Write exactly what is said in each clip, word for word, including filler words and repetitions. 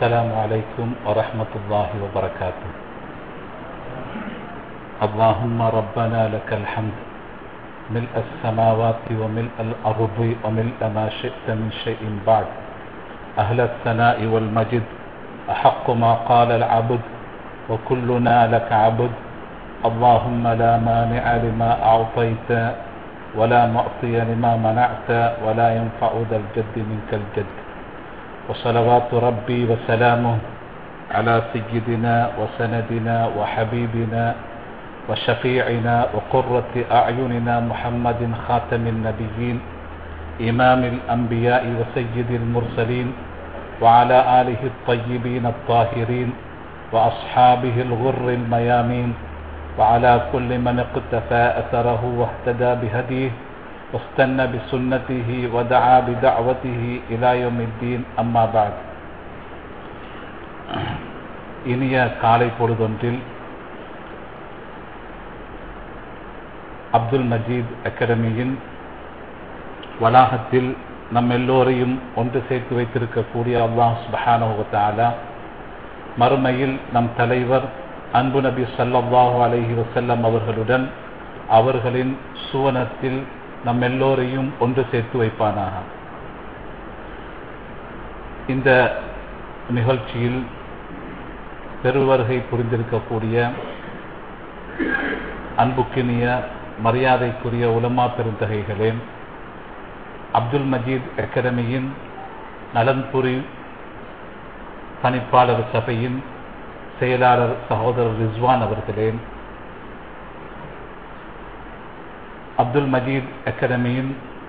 السلام عليكم ورحمة الله وبركاته. اللهم ربنا لك الحمد ملء السماوات وملء الأرض وملء ما شئت من شيء بعد. أهل الثناء والمجد أحق ما قال العبد وكلنا لك عبد. اللهم لا مانع لما أعطيت ولا معطي لما منعت ولا ينفع ذا الجد منك الجد. وصلوات ربي وسلامه على سيدنا وسندنا وحبيبنا وشفيعنا وقرة أعيننا محمد خاتم النبيين إمام الأنبياء وسيد المرسلين وعلى آله الطيبين الطاهرين وأصحابه الغر الميامين وعلى كل من اقتفى أثره واهتدى بهديه واستنى بسنته ودعا بدعوته إلى يوم الدين. أما بعد. இனிய காலை பொழுதொன்றில் அப்துல் மஜீத் அகாடமியின் வளாகத்தில் நம் எல்லோரையும் ஒன்று சேர்த்து வைத்திருக்கக்கூடிய அல்லாஹ் சுப்ஹானஹு வ தஆலா மறுமையில் நம் தலைவர் அன்பு நபி ஸல்லல்லாஹு அலைஹி வஸல்லம் அவர்களுடன் அவர்களின் சுவனத்தில் நம் எல்லோரையும் ஒன்று சேர்த்து வைப்பானாக. இந்த நிகழ்ச்சியில் பெருவருகை புரிந்திருக்கக்கூடிய அன்புக்கினிய மரியாதைக்குரிய உலமா பெருந்தகைகளே, அப்துல் மஜீத் அகாடமியின் நலன்புரி பணிப்பாளர் சபையின் செயலாளர் சகோதரர் ரிஸ்வான் அவர்களே, அப்துல் மஜீத் அகாடமியின்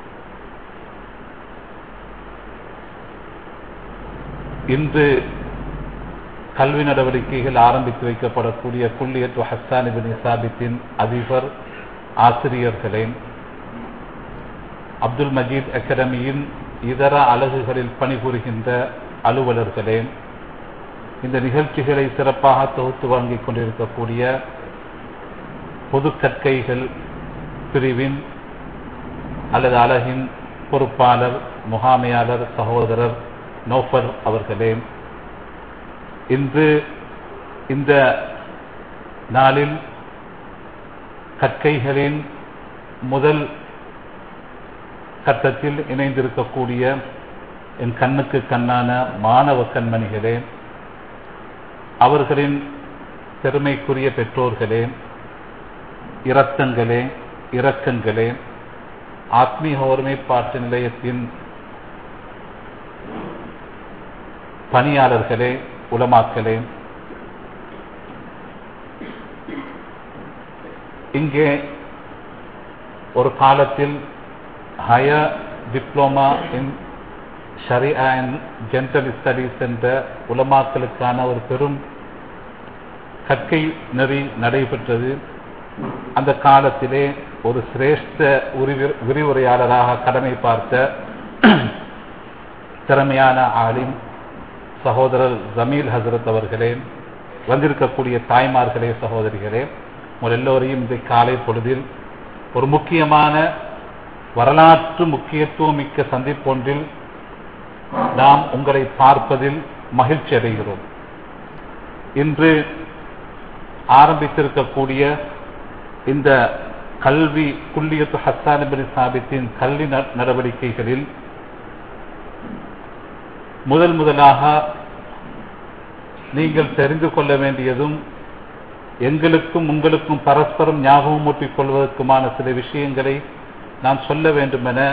இன்று கல்வி நடவடிக்கைகள் ஆரம்பித்து வைக்கப்படக்கூடிய குல்லியத் ஹஸ்ஸான் இப்னு சாபித்தின் அதிபர் ஆசிரியர்களே, அப்துல் மஜீத் அகாடமியின் இதர அலகுகளில் பணிபுரிகின்ற அலுவலர்களே, இந்த நிகழ்ச்சிகளை சிறப்பாக தொகுத்து வழங்கிக் கொண்டிருக்கக்கூடிய பொது கற்கைகள் பிரிவின் அல்லது அலகின் பொறுப்பாளர் முகாமையாளர் சகோதரர் நௌஃபர் அவர்களே, இன்று இந்த நாளில் கற்கைகளின் முதல் கட்டத்தில் இணைந்திருக்கக்கூடிய என் கண்ணுக்கு கண்ணான மாணவ கண்மணிகளே, அவர்களின் பெருமைக்குரிய பெற்றோர்களே, இரத்தங்களே, இரக்கங்களே, ஆத்மீக ஒருமைப்பாட்டு நிலையத்தின் பணியாளர்களே, உலமாக்களே, இங்கே ஒரு காலத்தில் higher diploma in Sharia and general studies என்ற உலமாக்களுக்கான ஒரு பெரும் கற்கை நெறி நடைபெற்றது. அந்த காலத்திலே ஒரு சிரேஷ்ட விரிவுரையாளராக கடமை பார்த்த திறமையான ஆலிம் சகோதரர் ஜமீல் ஹசரத் அவர்களே, வந்திருக்கக்கூடிய தாய்மார்களே, சகோதரிகளே, உங்கள் எல்லோரையும் இந்த காலை பொழுதில் ஒரு முக்கியமான வரலாற்று முக்கியத்துவம் மிக்க சந்திப்பொன்றில் நாம் உங்களை பார்ப்பதில் மகிழ்ச்சி அடைகிறோம். இன்று ஆரம்பித்திருக்கக்கூடிய இந்த கல்வி குல்லியத்து ஹஸ்ஸான் இப்னு சாபித்தின் கல்வி நடவடிக்கைகளில் முதல் முதலாக நீங்கள் தெரிந்து கொள்ள வேண்டியதும் எங்களுக்கும் உங்களுக்கும் பரஸ்பரம் ஞாபகம் ஊட்டிக் கொள்வதற்குமான சில விஷயங்களை நான் சொல்ல வேண்டும் என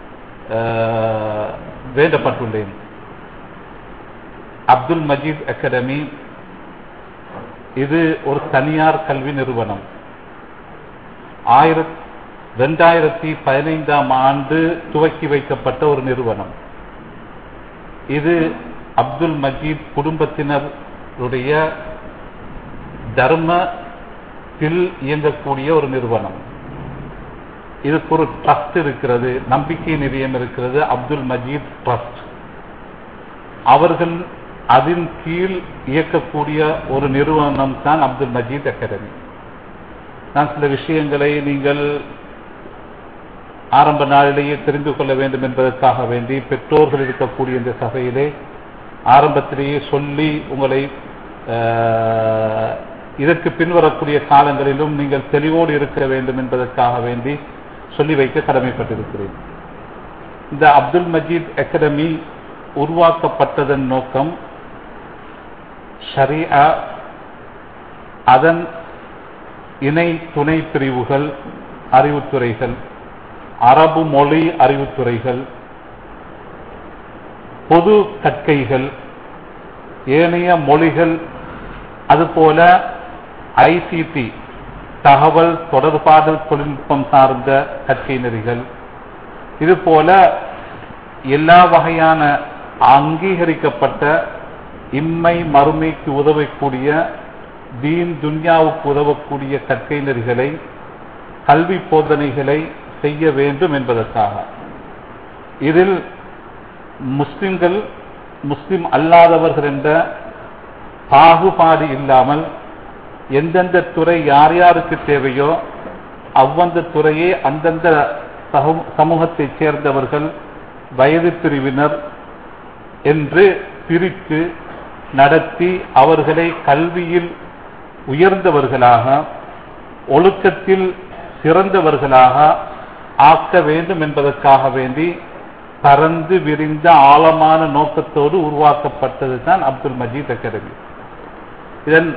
வேண்டப்பட்டுள்ளேன். அப்துல் மஜீத் அகாடமி இது ஒரு தனியார் கல்வி நிறுவனம். ஆயிரத்தி இரண்டாயிரத்தி பதினைந்தாம் ஆண்டு துவக்கி வைக்கப்பட்ட ஒரு நிறுவனம். இது அப்துல் மஜீத் குடும்பத்தினருடைய தர்மத்தில் இயங்கக்கூடிய ஒரு நிறுவனம். இதுக்கு ஒரு ட்ரஸ்ட் இருக்கிறது, நம்பிக்கை நிலையம் இருக்கிறது, அப்துல் மஜீத் ட்ரஸ்ட். அவர்கள் அதன் கீழ் இயக்கக்கூடிய ஒரு நிறுவனம் தான் அப்துல் மஜீத் அகாடமி. நான் சில விஷயங்களை நீங்கள் ஆரம்ப நாளிலேயே தெரிந்து கொள்ள வேண்டும் என்பதற்காக வேண்டி பெற்றோர்கள் இருக்கக்கூடிய இந்த சபையிலே ஆரம்பத்திலேயே சொல்லி உங்களை இதற்கு பின்வரக்கூடிய காலங்களிலும் நீங்கள் தெளிவோடு இருக்க வேண்டும் என்பதற்காக வேண்டி சொல்லி வைக்க கடமைப்பட்டிருக்கிறேன். இந்த அப்துல் மஜீத் அகாடமி உருவாக்கப்பட்டதன் நோக்கம் ஷரீஆ, அதன் இணை துணை பிரிவுகள், அறிவுத்துறைகள், அரபு மொழி அறிவுத்துறைகள், பொது கற்கைகள், ஏனைய மொழிகள், அதுபோல ஐசிடி தகவல் தொடர்பாடல் தொழில்நுட்பம் சார்ந்த கற்கை நெறிகள், இதுபோல எல்லா வகையான அங்கீகரிக்கப்பட்ட இம்மை மறுமைக்கு உதவக்கூடிய தீன் துன்யாவுக்கு உதவக்கூடிய கற்கை நெறிகளை, கல்வி போதனைகளை செய்ய வேண்டும் என்பதற்காக. இதில் முஸ்லிம்கள் முஸ்லிம் அல்லாதவர்கள் என்ற பாகுபாடு இல்லாமல் எந்தெந்த துறை யார் யாருக்கு தேவையோ அவ்வந்த துறையே அந்தந்த சமூகத்தைச் சேர்ந்தவர்கள், வயது பிரிவினர் என்று பிரித்து நடத்தி அவர்களை கல்வியில் உயர்ந்தவர்களாக, ஒழுக்கத்தில் சிறந்தவர்களாக ஆக்க வேண்டும் என்பதற்காக வேண்டி பரந்து விரிந்த ஆழமான நோக்கத்தோடு உருவாக்கப்பட்டது தான் அப்துல் மஜீத் அகாடமி. இதன்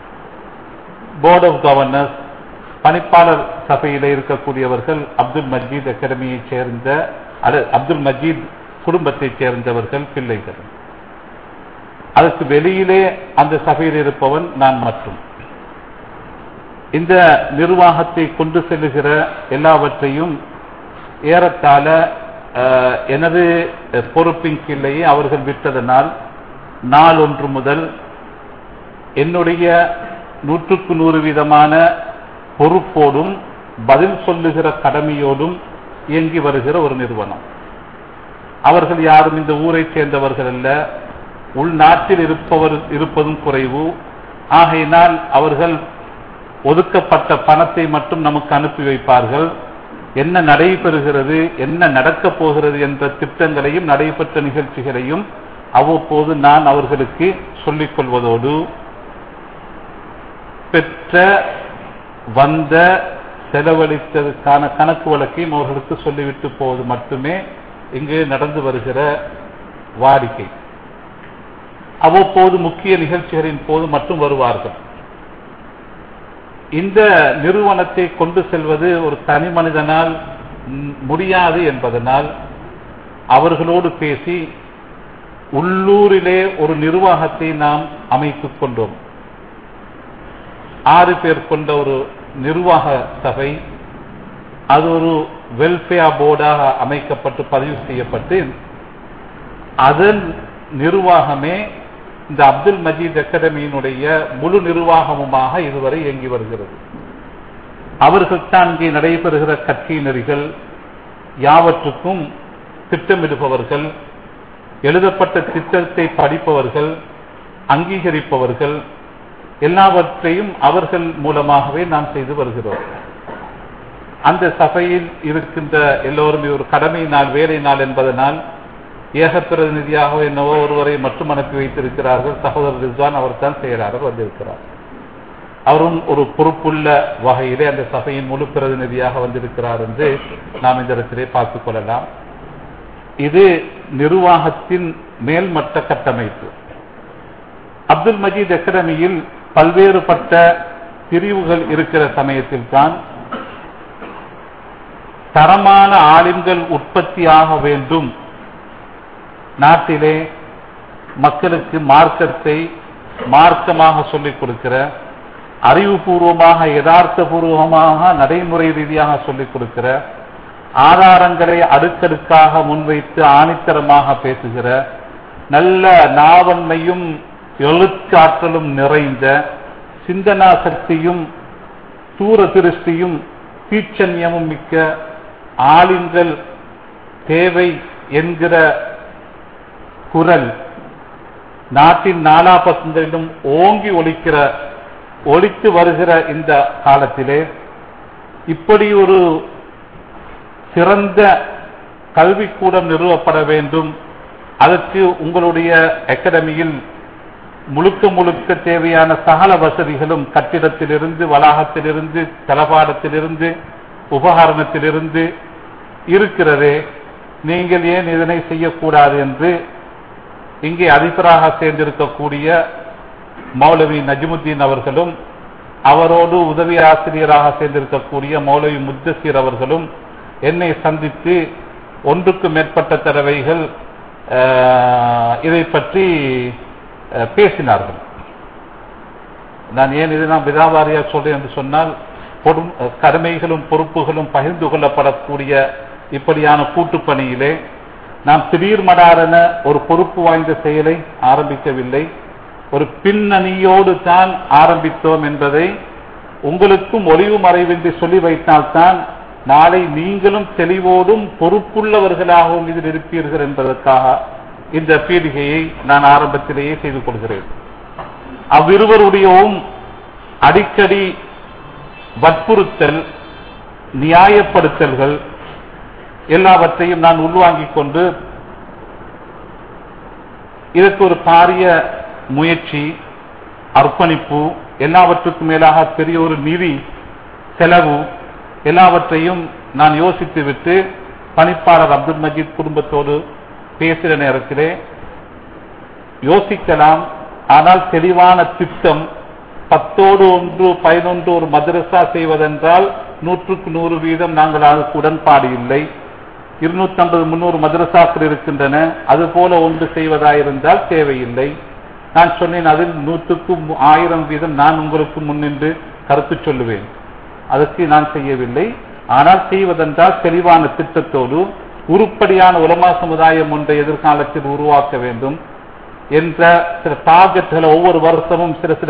போர்ட் ஆஃப் கவர்னர்ஸ், பணிப்பாளர் சபையில் இருக்கக்கூடியவர்கள் அப்துல் மஜீத் அகாடமியை சேர்ந்த, அப்துல் மஜீத் குடும்பத்தைச் சேர்ந்தவர்கள், பிள்ளைகள். அதற்கு வெளியிலே அந்த சபையில் இருப்பவன் நான் மட்டும். இந்த நிர்வாகத்தை கொண்டு செல்லுகிற எல்லாவற்றையும் ஏறத்தாழ எனது பொறுப்பின் கீழேயே அவர்கள் விட்டதனால் நாள் ஒன்று முதல் என்னுடைய நூற்றுக்கு நூறு வீதமான பொறுப்போடும் பதில் சொல்லுகிற கடமையோடும் இயங்கி வருகிற ஒரு நிறுவனம். அவர்கள் யாரும் இந்த ஊரை சேர்ந்தவர்கள் அல்ல, உள்நாட்டில் இருப்பவர் இருப்பதும் குறைவு. ஆகையினால் அவர்கள் ஒதுக்கப்பட்ட பணத்தை மட்டும் நமக்கு அனுப்பி வைப்பார்கள். என்ன நடைபெறுகிறது, என்ன நடக்கப் போகிறது என்ற திட்டங்களையும் நடைபெற்ற நிகழ்ச்சிகளையும் அவ்வப்போது நான் அவர்களுக்கு சொல்லிக் கொள்வதோடு பெற்ற வந்த செலவழித்ததற்கான கணக்கு வழக்கையும் அவர்களுக்கு சொல்லிவிட்டு போவது மட்டுமே இங்கு நடந்து வருகிற வாடிக்கை. அவ்வப்போது முக்கிய நிகழ்ச்சிகளின் போது மட்டும் வருவார்கள். இந்த நிறுவனத்தை கொண்டு செல்வது ஒரு தனி மனிதனால் முடியாது என்பதனால் அவர்களோடு பேசி உள்ளூரிலே ஒரு நிர்வாகத்தை நாம் அமைத்துக் கொண்டோம். ஆறு பேர் கொண்ட ஒரு நிர்வாக சபை, அது ஒரு வெல்ஃபேர் போர்டாக அமைக்கப்பட்டு பதிவு செய்யப்பட்டு அதன் நிர்வாகமே இந்த அப்துல் மஜீத் அகாடமியினுடைய முழு நிர்வாகமுமாக இதுவரை இயங்கி வருகிறது. அவர்கள் தான் இங்கே நடைபெறுகிற கற்கை நெறிகள் யாவற்றுக்கும் திட்டமிடுபவர்கள், எழுதப்பட்ட திட்டத்தை படிப்பவர்கள், அங்கீகரிப்பவர்கள், எல்லாவற்றையும் அவர்கள் மூலமாகவே நாம் செய்து வருகிறோம். அந்த சபையில் இருக்கின்ற எல்லோரும் ஒரு கடமை நாள், வேலை நாள் என்பதனால் ஏக பிரதிநிதியாக என்னவோ ஒருவரை மட்டும் அனுப்பி வைத்திருக்கிறார்கள். சகோதரர் ரிஸ்வான் அவர் தான் செயலாளர் வந்திருக்கிறார். அவரும் ஒரு பொறுப்புள்ள வகையிலே அந்த சபையின் முழு பிரதிநிதியாக வந்திருக்கிறார் என்று நாம் இந்த இடத்திலே பார்த்துக் கொள்ளலாம். இது நிர்வாகத்தின் மேல்மட்ட கட்டமைப்பு. அப்துல் மஜீத் அகாடமியில் பல்வேறுபட்ட பிரிவுகள் இருக்கிற சமயத்தில் தான் தரமான ஆலிம்கள் உற்பத்தியாக வேண்டும், நாட்டிலே மக்களுக்கு மார்க்கத்தை மார்க்கமாக சொல்லிக் கொடுக்கிற, அறிவுபூர்வமாக யதார்த்த பூர்வமாக நடைமுறை ரீதியாக சொல்லிக் கொடுக்கிற, ஆதாரங்களை அடுக்கடுக்காக முன்வைத்து ஆணித்தரமாக பேசுகிற, நல்ல நாவன்மையும் எழுத்தாற்றலும் நிறைந்த, சிந்தனா சக்தியும் தூர திருஷ்டியும் தீட்சண்யமும் மிக்க ஆலிம்கள் தேவை என்கிற குரல் நாட்டின் நாலா பக்கங்களிலும் ஓங்கி ஒலிக்கிற ஒலித்து வருகிற இந்த காலத்திலே இப்படி ஒரு சிறந்த கல்விக்கூடம் நிறுவப்பட வேண்டும் அதற்கு உங்களுடைய அகாடமியில் முழுக்க முழுக்க தேவையான சகல வசதிகளும் கட்டிடத்திலிருந்து, வளாகத்திலிருந்து, தளபாடத்திலிருந்து, உபகரணத்திலிருந்து இருக்கிறது. நீங்கள் ஏன் இதனை செய்யக்கூடாது என்று இங்கே அதிபராக சேர்ந்திருக்கக்கூடிய மௌலவி நஜ்முத்தீன் அவர்களும், அவரோடு உதவி ஆசிரியராக சேர்ந்திருக்கக்கூடிய மௌலவி முத்தசீர் அவர்களும் என்னை சந்தித்து ஒன்றுக்கு மேற்பட்ட தடவைகள் இதை பற்றி பேசினார்கள். நான் ஏன் இதை நான் விதாவாரியா சொல்றேன் என்று சொன்னால், கடமைகளும் பொறுப்புகளும் பகிர்ந்து கொள்ளப்படக்கூடிய இப்படியான கூட்டுப்பணியிலே நாம் திடீர் மடாரென ஒரு பொறுப்பு வாய்ந்த செயலை ஆரம்பிக்கவில்லை, ஒரு பின்னணியோடு தான் ஆரம்பித்தோம் என்பதை உங்களுக்கும் ஒளிவு மறைவின்றி சொல்லி வைத்தால்தான் நாளை நீங்களும் தெளிவோடும் பொறுப்புள்ளவர்களாகவும் இதில் இருப்பீர்கள் என்பதற்காக இந்த பீடிகையை நான் ஆரம்பத்திலேயே செய்து கொள்கிறேன். அவ்விருவருடையவும் அடிக்கடி வற்புறுத்தல், நியாயப்படுத்தல்கள் எல்லாவற்றையும் நான் உள்வாங்கிக் கொண்டு இதற்கு ஒரு பாரிய முயற்சி, அர்ப்பணிப்பு, எல்லாவற்றுக்கும் மேலாக பெரிய ஒரு நிதி செலவு எல்லாவற்றையும் நான் யோசித்து விட்டு பணிப்பாளர் அப்துல் மஜீத் குடும்பத்தோடு பேசுகிற நேரத்திலே யோசிக்கலாம், ஆனால் தெளிவான திட்டம், பத்தோடு ஒன்று பதினொன்று ஒரு மதரசா செய்வதென்றால் நூற்றுக்கு நூறு வீதம் நாங்கள் அதுக்கு உடன்பாடு இல்லை. இருநூத்தி ஐம்பது முன்னூறு மதரசாக்கள் இருக்கின்றன, அதுபோல ஒன்று செய்வதாயிருந்தால் தேவையில்லை. நான் சொன்னேன், அதில் நூற்றுக்கும் ஆயிரம் வீதம் நான் உங்களுக்கு முன்னின்று கருத்து சொல்லுவேன். அதற்கு நான் செய்யவில்லை. ஆனால் செய்வதென்றால் தெளிவான திட்டத்தோடு உருப்படியான உலமா சமுதாயம் ஒன்றை எதிர்காலத்தில் உருவாக்க வேண்டும் என்ற சில டார்கெட்களை ஒவ்வொரு வருஷமும் சில சில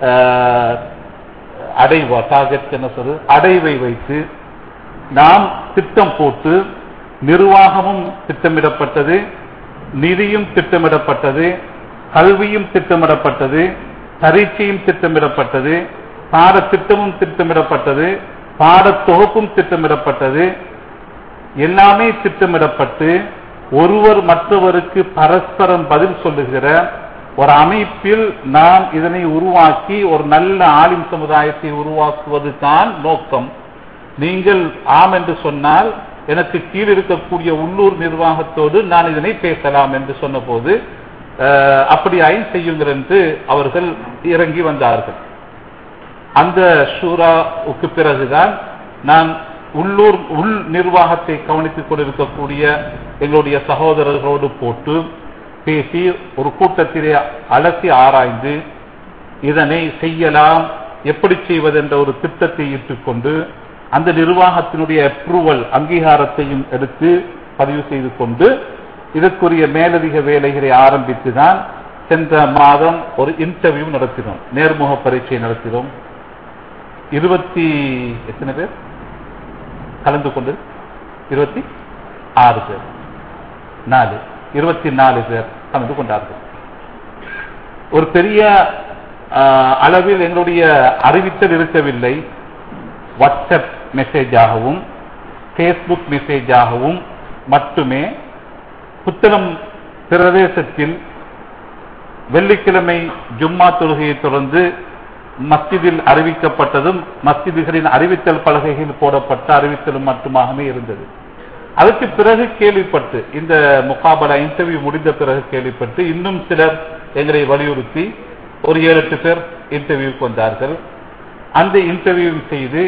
அடைவா டார்கெட் என்ன சொல்றது அடைவை வைத்து நாம் திட்டம் போட்டு, நிர்வாகமும் திட்டமிடப்பட்டது, நிதியும் திட்டமிடப்பட்டது, கல்வியும் திட்டமிடப்பட்டது, பரீட்சையும் திட்டமிடப்பட்டது, பாடத்திட்டமும் திட்டமிடப்பட்டது, பாடத்தொகுப்பும் திட்டமிடப்பட்டது, எல்லாமே திட்டமிடப்பட்டு ஒருவர் மற்றவருக்கு பரஸ்பரம் பதில் சொல்லுகிற ஒரு அமைப்பில் நாம் இதனை உருவாக்கி ஒரு நல்ல ஆலிம் சமுதாயத்தை உருவாக்குவது தான் நோக்கம். நீங்கள் ஆம் என்று சொன்னால் எனக்கு கீழ் இருக்கக்கூடிய உள்ளூர் நிர்வாகத்தோடு நான் இதனை பேசலாம் என்று சொன்ன போது அப்படி ஐன் செய்யுங்கள் என்று அவர்கள் இறங்கி வந்தார்கள். அந்த ஷூராவுக்கு பிறகுதான் நான் உள்ளூர் உள் நிர்வாகத்தை கவனித்துக் கொண்டிருக்கக்கூடிய எங்களுடைய சகோதரர்களோடு போட்டு பேசி ஒரு கூட்டத்திலே அலசி ஆராய்ந்து இதனை செய்யலாம், எப்படி செய்வது என்ற ஒரு திட்டத்தை இட்டுக்கொண்டு அந்த நிர்வாகத்தினுடைய அப்ரூவல் அங்கீகாரத்தையும் எடுத்து பதிவு செய்து கொண்டு இதற்குரிய மேலதிக வேலைகளை ஆரம்பித்துதான் சென்ற மாதம் ஒரு இன்டர்வியூ நடத்தினோம், நேர்முக பரீட்சை நடத்தினோம். இருபத்தி எத்தனை பேர் கலந்து கொண்டு? இருபத்தி ஆறு பேர் நாலு இருபத்தி நாலு பேர் கலந்து கொண்டார்கள். ஒரு பெரிய அளவில் எங்களுடைய அறிவித்தல் இருக்கவில்லை. வாட்ஸ்அப் மெசேஜாகவும் பேஸ்புக் மெசேஜாகவும் மட்டுமே புத்தளம் பிரதேசத்தில் வெள்ளிக்கிழமை ஜும்மா தொழுகையை தொடர்ந்து மஸ்ஜிதில் அறிவிக்கப்பட்டதும் மஸ்ஜிதுகளின் அறிவித்தல் பலகைகள் போடப்பட்ட அறிவித்தலும் மட்டுமாகவே இருந்தது. அதற்கு பிறகு கேள்விப்பட்டு, இந்த முகாபலா இன்டர்வியூ முடிந்த பிறகு கேள்விப்பட்டு இன்னும் சிலர் எங்களை வலியுறுத்தி ஒரு ஏழு எட்டு பேர் இன்டர்வியூக்கு வந்தார்கள். அந்த இன்டர்வியூ செய்து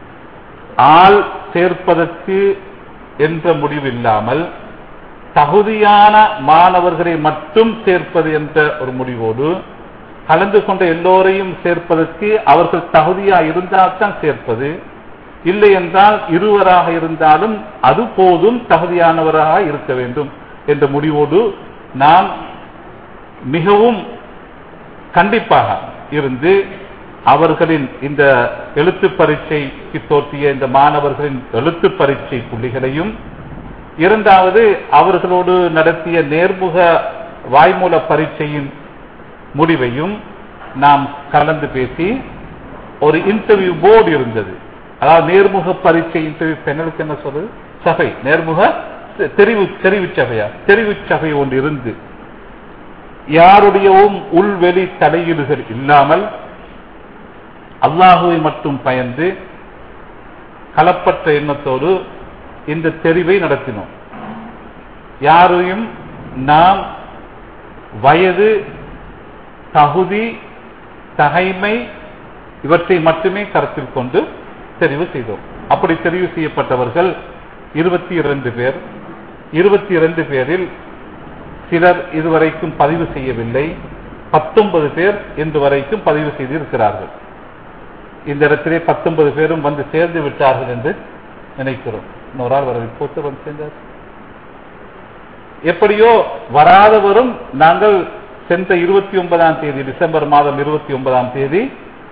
ஆள் சேர்ப்பதற்கு என்ற முடிவு இல்லாமல் தகுதியான மாணவர்களை மட்டும் சேர்ப்பது என்ற ஒரு முடிவோடு கலந்து கொண்ட எல்லோரையும் சேர்ப்பதற்கு அவர்கள் தகுதியா இருந்தால்தான் சேர்ப்பது, இல்லை என்றால் இருவராக இருந்தாலும் அது போதும், தகுதியானவராக இருக்க வேண்டும் என்ற முடிவோடு நாம் மிகவும் கண்டிப்பாக இருந்து அவர்களின் இந்த எழுத்து பரீட்சைக்கு தோற்றிய இந்த மாணவர்களின் எழுத்து பரீட்சை புள்ளிகளையும், இரண்டாவது அவர்களோடு நடத்திய நேர்முக வாய்மூல பரீட்சையின் முடிவையும் நாம் கலந்து பேசி ஒரு இன்டர்வியூ போர்டு இருந்தது. அதாவது நேர்முக பரீட்சை இன்டர்வியூ பெண்களுக்கு என்ன சொல்றது, சபை, நேர்முக தெரிவு தெரிவு சபையா தெரிவு சபை ஒன்று இருந்து யாருடையவும் உள்வெளி தலையீடுகள் இல்லாமல் அல்லாஹுவை மட்டும் பயந்து கலப்பற்ற எண்ணத்தோடு இந்த தெரிவை நடத்தினோம். யாரையும் நாம் வயது, தகுதி, தகைமை இவற்றை மட்டுமே கருத்தில் கொண்டு தெரிவு செய்தோம். அப்படி தெரிவு செய்யப்பட்டவர்கள் இருபத்தி இரண்டு பேர். இருபத்தி இரண்டு பேரில் சிலர் இதுவரைக்கும் பதிவு செய்யவில்லை. பத்தொன்பது பேர் இன்று வரைக்கும் பதிவு செய்திருக்கிறார்கள். இந்த இடத்திலே பத்தொன்பது பேரும் வந்து சேர்ந்து விட்டார்கள் என்று நினைக்கிறோம். இன்னொரு ஆள் வர போட்டு வந்து சேர்ந்தார். எப்படியோ வராதவரும் நாங்கள் சென்ற இருபத்தி ஒன்பதாம் தேதி டிசம்பர் மாதம் இருபத்தி ஒன்பதாம் தேதி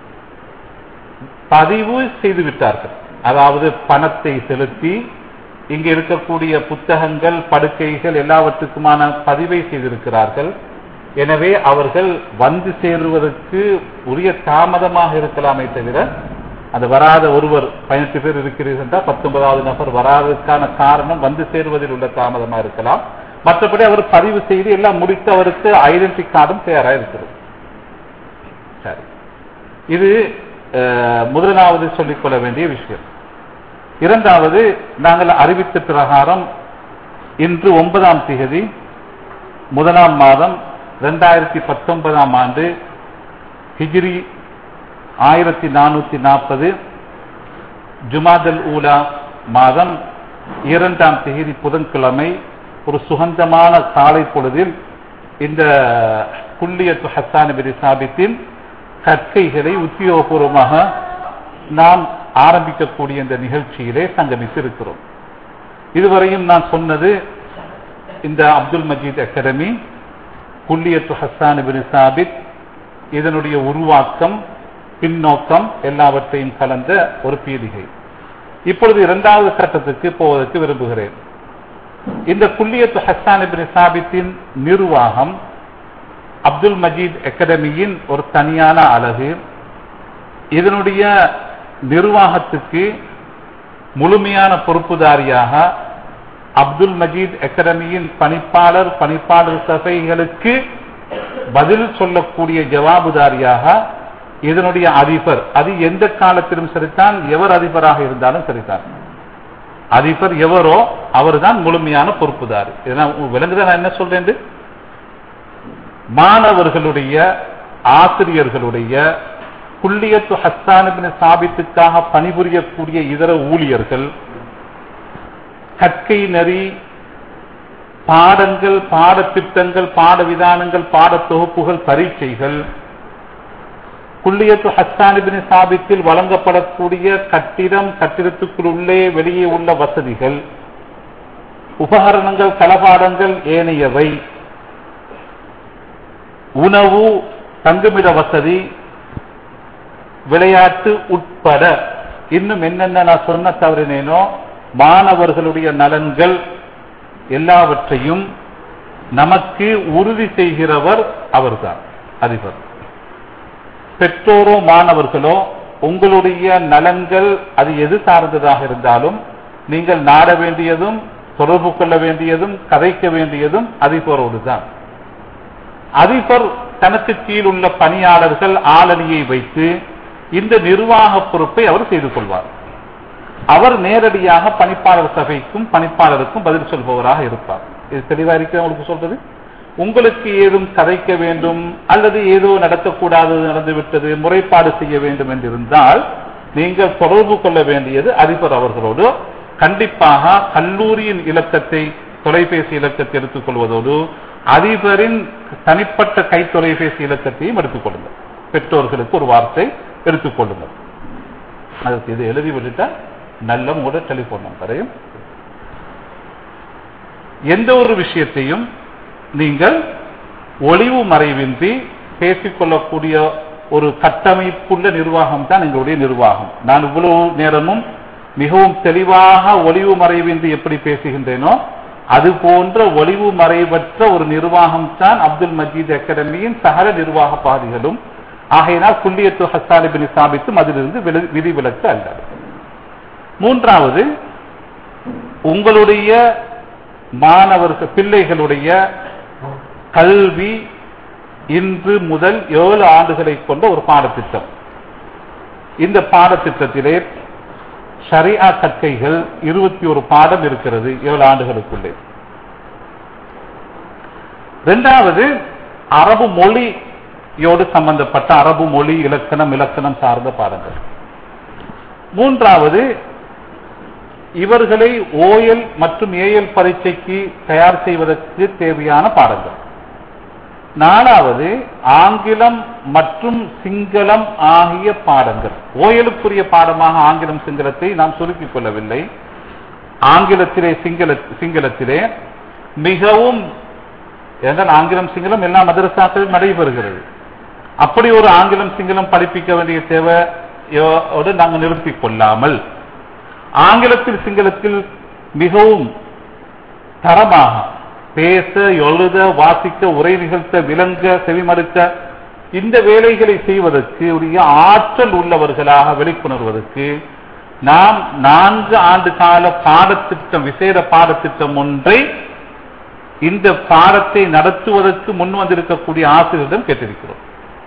பதிவு செய்து விட்டார்கள். அதாவது பணத்தை செலுத்தி இங்கு இருக்கக்கூடிய புத்தகங்கள், படுக்கைகள் எல்லாவற்றுக்குமான பதிவை செய்திருக்கிறார்கள். எனவே அவர்கள் வந்து சேருவதற்கு உரிய தாமதமாக இருக்கலாமே தவிர, அது வராத ஒருவர் பதினெட்டு பேர் இருக்கிறீர்கள் என்றால் பத்தொன்பதாவது நபர் வராததற்கான காரணம் வந்து சேருவதில் உள்ள தாமதமாக இருக்கலாம். மற்றபடி அவர் பதிவு செய்து எல்லாம் முடித்து அவருக்கு ஐடென்டி கார்டும் தயாராக இருக்கிறது. சரி, இது முதலாவது சொல்லிக்கொள்ள வேண்டிய விஷயம். இரண்டாவது, நாங்கள் அறிவித்த பிரகாரம் இன்று ஒன்பதாம் தேதி முதலாம் மாதம் இரண்டாயிரத்தி பத்தொன்பதாம் ஆண்டு ஹிஜ்ரி ஆயிரத்தி நானூத்தி நாற்பது ஜுமாதல் ஊலா மாதம் இரண்டாம் தேதி புதன்கிழமை ஒரு சுகந்தமான காலை பொழுதில் இந்த குல்லியத்து ஹஸ்ஸான் பின் சாபித்தின் கற்கைகளை உத்தியோகபூர்வமாக நாம் ஆரம்பிக்கக்கூடிய இந்த நிகழ்ச்சியிலே சங்கமித்து இருக்கிறோம். இதுவரையும் நான் சொன்னது இந்த அப்துல் மஜீத் அகாடமி, குல்லியத்து ஹஸ்ஸான் பின் சாபித், இதனுடைய உருவாக்கம், பின்னோக்கம் எல்லாவற்றையும் கலந்த ஒரு பீடிகை. இப்பொழுது இரண்டாவது கட்டத்துக்கு போவதற்கு விரும்புகிறேன். இந்த குல்லியத்து ஹஸ்ஸான் பின் சாபித்தின் நிர்வாகம் அப்துல் மஜீத் அகாடமியின் ஒரு தனியான அழகு. இதனுடைய நிர்வாகத்துக்கு முழுமையான பொறுப்புதாரியாக அப்துல் மஜீத் அகாடமியின் பணிப்பாளர், பணிப்பாளர் சபைகளுக்கு பதில் சொல்லக்கூடிய ஜவாபுதாரியாக இதனுடைய அதிபர், அது எந்த காலத்திலும் சரிதான், எவர் அதிபராக இருந்தாலும் சரிதான், அதிபர் எவரோ அவர்தான் முழுமையான பொறுப்புதாரி. இதெல்லாம் விளங்குதான் நான் என்ன சொல்றேன். மாணவர்களுடைய, ஆசிரியர்களுடைய, குல்லியத்து ஹஸ்ஸான் பின் சாபித்துக்காக பணிபுரியக்கூடிய இதர ஊழியர்கள், கற்கை நெறி, பாடங்கள், பாடத்திட்டங்கள், பாட விதானங்கள், பாட தொகுப்புகள், பரீட்சைகள், குல்லியத்து ஹஸ்ஸான் பின் சாபித்தில் வழங்கப்படக்கூடிய கட்டிடம், கட்டிடத்துக்குள் உள்ளே வெளியே உள்ள வசதிகள், உபகரணங்கள், தளபாடங்கள், ஏனையவை, உணவு, தங்குமிட வசதி, விளையாட்டு உட்பட இன்னும் என்னென்ன நான் சொன்ன தவறினேனோ மாணவர்களுடைய நலன்கள் எல்லாவற்றையும் நமக்கு உறுதி செய்கிறவர் அவர்தான் அதிபர். பெற்றோரோ மாணவர்களோ உங்களுடைய நலன்கள் அது எது சார்ந்ததாக இருந்தாலும் நீங்கள் நாட வேண்டியதும் தொடர்பு கொள்ள வேண்டியதும் கதைக்க வேண்டியதும் அதிபரோடு தான். அதிபர் தனக்கு கீழ் உள்ள பணியாளர்கள் ஆளணியை வைத்து இந்த நிர்வாக பொறுப்பை அவர் செய்து கொள்வார். அவர் நேரடியாக பணிப்பாளர் சபைக்கும் பணிப்பாளருக்கும் பதில் சொல்பவராக இருப்பார். இது தெளிவா இருக்கிற உங்களுக்கு சொல்றது. உங்களுக்கு ஏதும் கதைக்க வேண்டும் அல்லது ஏதோ நடக்கக்கூடாதது நடந்துவிட்டது, முறைப்பாடு செய்ய வேண்டும் என்றிருந்தால் நீங்கள் தொடர்பு கொள்ள வேண்டியது அதிபர் அவர்களோடு. கண்டிப்பாக கல்லூரியின் இலக்கத்தை, தொலைபேசி இலக்கத்தை எடுத்துக் கொள்வதோடு அதிபரின் தனிப்பட்ட கை தொலைபேசி இலக்கத்தையும் எடுத்துக் கொள்ளுங்கள். பெற்றோர்களுக்கு ஒரு வார்த்தை எடுத்துக் கொள்ளுங்கள். அதுக்கு இது எழுதி விட்டுட்டா நல்ல உங்களோட டெலிபோன் நம்பரையும், எந்த ஒரு விஷயத்தையும் நீங்கள் ஒளிவு மறைவின்றி பேசிக்கொள்ளக்கூடிய ஒரு கட்டமைப்புள்ள நிர்வாகம் தான் எங்களுடைய நிர்வாகம். நான் இவ்வளவு நேரமும் மிகவும் தெளிவாக ஒளிவு மறைவின்றி எப்படி பேசுகின்றேனோ அது போன்ற ஒளிவு மறைவற்ற ஒரு நிர்வாகம் தான் அப்துல் மஜீத் அகாடமியின் சகல நிர்வாக பாதிகளும். ஆகையினால் குல்லியத்து ஹஸ்ஸான் பின் சாபித்தும் அதிலிருந்து விதிவிலக்கு அல்ல. மூன்றாவது, உங்களுடைய மாணவர்கள் பிள்ளைகளுடைய கல்வி இன்று முதல் ஏழு ஆண்டுகளை கொண்ட ஒரு பாடத்திட்டம். இந்த பாடத்திட்டத்திலே ஷரியா கற்கைகள் இருபத்தி ஒரு பாடம் இருக்கிறது ஏழு ஆண்டுகளுக்குள்ளே. இரண்டாவது அரபு மொழியோடு சம்பந்தப்பட்ட அரபு மொழி இலக்கணம் இலக்கணம் சார்ந்த பாடங்கள். மூன்றாவது இவர்களை ஓஎல் மற்றும் ஏஎல் பரீட்சைக்கு தயார் செய்வதற்கு தேவையான பாடங்கள். நாலாவது ஆங்கிலம் மற்றும் சிங்களம் ஆகிய பாடங்கள். ஓஎலுக்குரிய பாடமாக ஆங்கிலம் சிங்களத்தை நாம் சுருக்கிக் கொள்ளவில்லை. ஆங்கிலத்திலே சிங்கள சிங்களத்திலே மிகவும் என்றால் ஆங்கிலம் சிங்களம் எல்லா மதரசாக்களும் நடைபெறுகிறது. அப்படி ஒரு ஆங்கிலம் சிங்களம் படிப்பிக்க வேண்டிய தேவையோடு நாங்கள் நிறுத்திக் கொள்ளாமல் ஆங்கிலத்தில் சிங்களத்தில் மிகவும் தரமாக பேச எழுத வாசிக்க உரை நிகழ்த்த விளங்க செவிமடுக்க இந்த வேலைகளை செய்வதற்கு உரிய ஆற்றல் உள்ளவர்களாக வெளிக்கொணர்வதற்கு நாம் நான்கு ஆண்டு கால பாடத்திட்டம் விசேட பாடத்திட்டம் ஒன்றை இந்த பாடத்தை நடத்துவதற்கு முன் வந்திருக்கக்கூடிய ஆசிரியரிடம் கேட்டிருக்கிறோம்.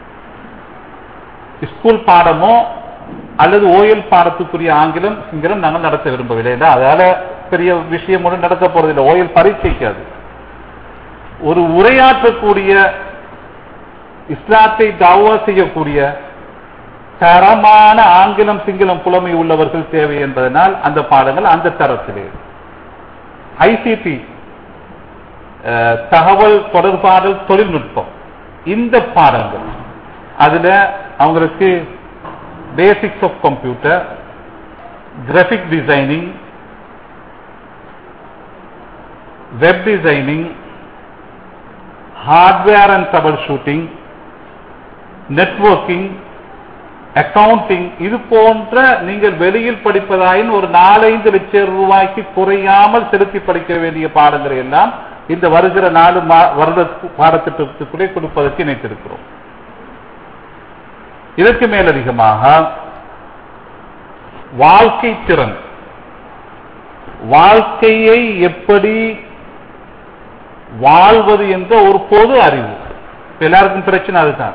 ஸ்கூல் பாடமோ அல்லது ஓஎல் பாடத்துக்குரிய ஆங்கிலம் சிங்களம் நாங்கள் நடத்த விரும்பவில்லை. அதால பெரிய விஷயம் ஒன்றும் நடக்க போறதில்லை. ஓஎல் பரீட்சைக்கு அது ஒரு உரையாற்றக்கூடிய இஸ்லாத்தை தாவா செய்யக்கூடிய தரமான ஆங்கிலம் சிங்களம் புலமை உள்ளவர்கள் தேவை என்பதனால் அந்த பாடங்கள் அந்த தரத்திலே. ஐசிடி தகவல் தொடர்பாடல் தொழில்நுட்பம் இந்த பாடங்கள் அதுல அவங்களுக்கு basics of computer, graphic designing, web designing, hardware and trouble shooting, networking, accounting இது போன்ற நீங்கள் வெளியில் படிப்பதாயின் ஒரு நாலஞ்சு லட்சம் ரூபாய்க்கு குறையாமல் செலுத்தி படிக்க வேண்டிய பாடங்களை எல்லாம் இந்த வருகிற நாலு வருட பாடத்திட்டத்துக்குள்ளே கொடுப்பதற்கு இணைத்திருக்கிறோம். இதற்கு மேலதிகமாக வாழ்க்கை திறன், வாழ்க்கையை எப்படி வாழ்வது என்ற ஒரு பொது அறிவு. எல்லாருக்கும் பிரச்சனை அதுதான்.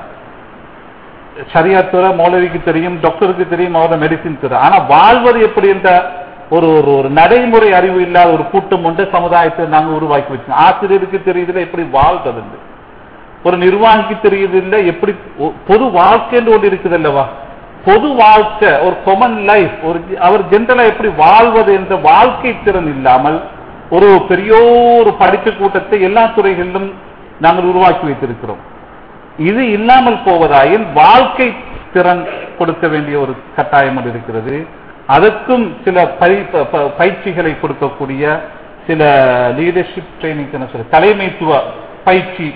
சரியா துறை மௌலவிக்கு தெரியும், டாக்டருக்கு தெரியும், அவரோட மெடிசின் துறை. ஆனா வாழ்வது எப்படி என்ற ஒரு ஒரு நடைமுறை அறிவு இல்லாத ஒரு கூட்டம் ஒன்று சமுதாயத்தை நாங்கள் உருவாக்கி வச்சோம். ஆசிரியருக்கு தெரியுதுல எப்படி வாழ்றது, ஒரு நிர்வாகிக்கு தெரியுதில்லை எப்படி பொது வாழ்க்கை என்று ஒன்று இருக்குது அல்லவா. பொது வாழ்க்கை ஒரு காமன் லைஃப், ஒரு அவர் ஜென்ரலா எப்படி வாழ்வது என்ற வாழ்க்கை திறன் இல்லாமல் ஒரு பெரிய ஒரு படித்த கூட்டத்தை எல்லா துறைகளிலும் நாங்கள் உருவாக்கி வைத்திருக்கிறோம். இது இல்லாமல் போவதாயின் வாழ்க்கை திறன் கொடுக்க வேண்டிய ஒரு கட்டாயம் இருக்கிறது. அதற்கும் சில பயிற்சிகளை கொடுக்கக்கூடிய சில லீடர்ஷிப் ட்ரைனிங் தலைமைத்துவ பயிற்சி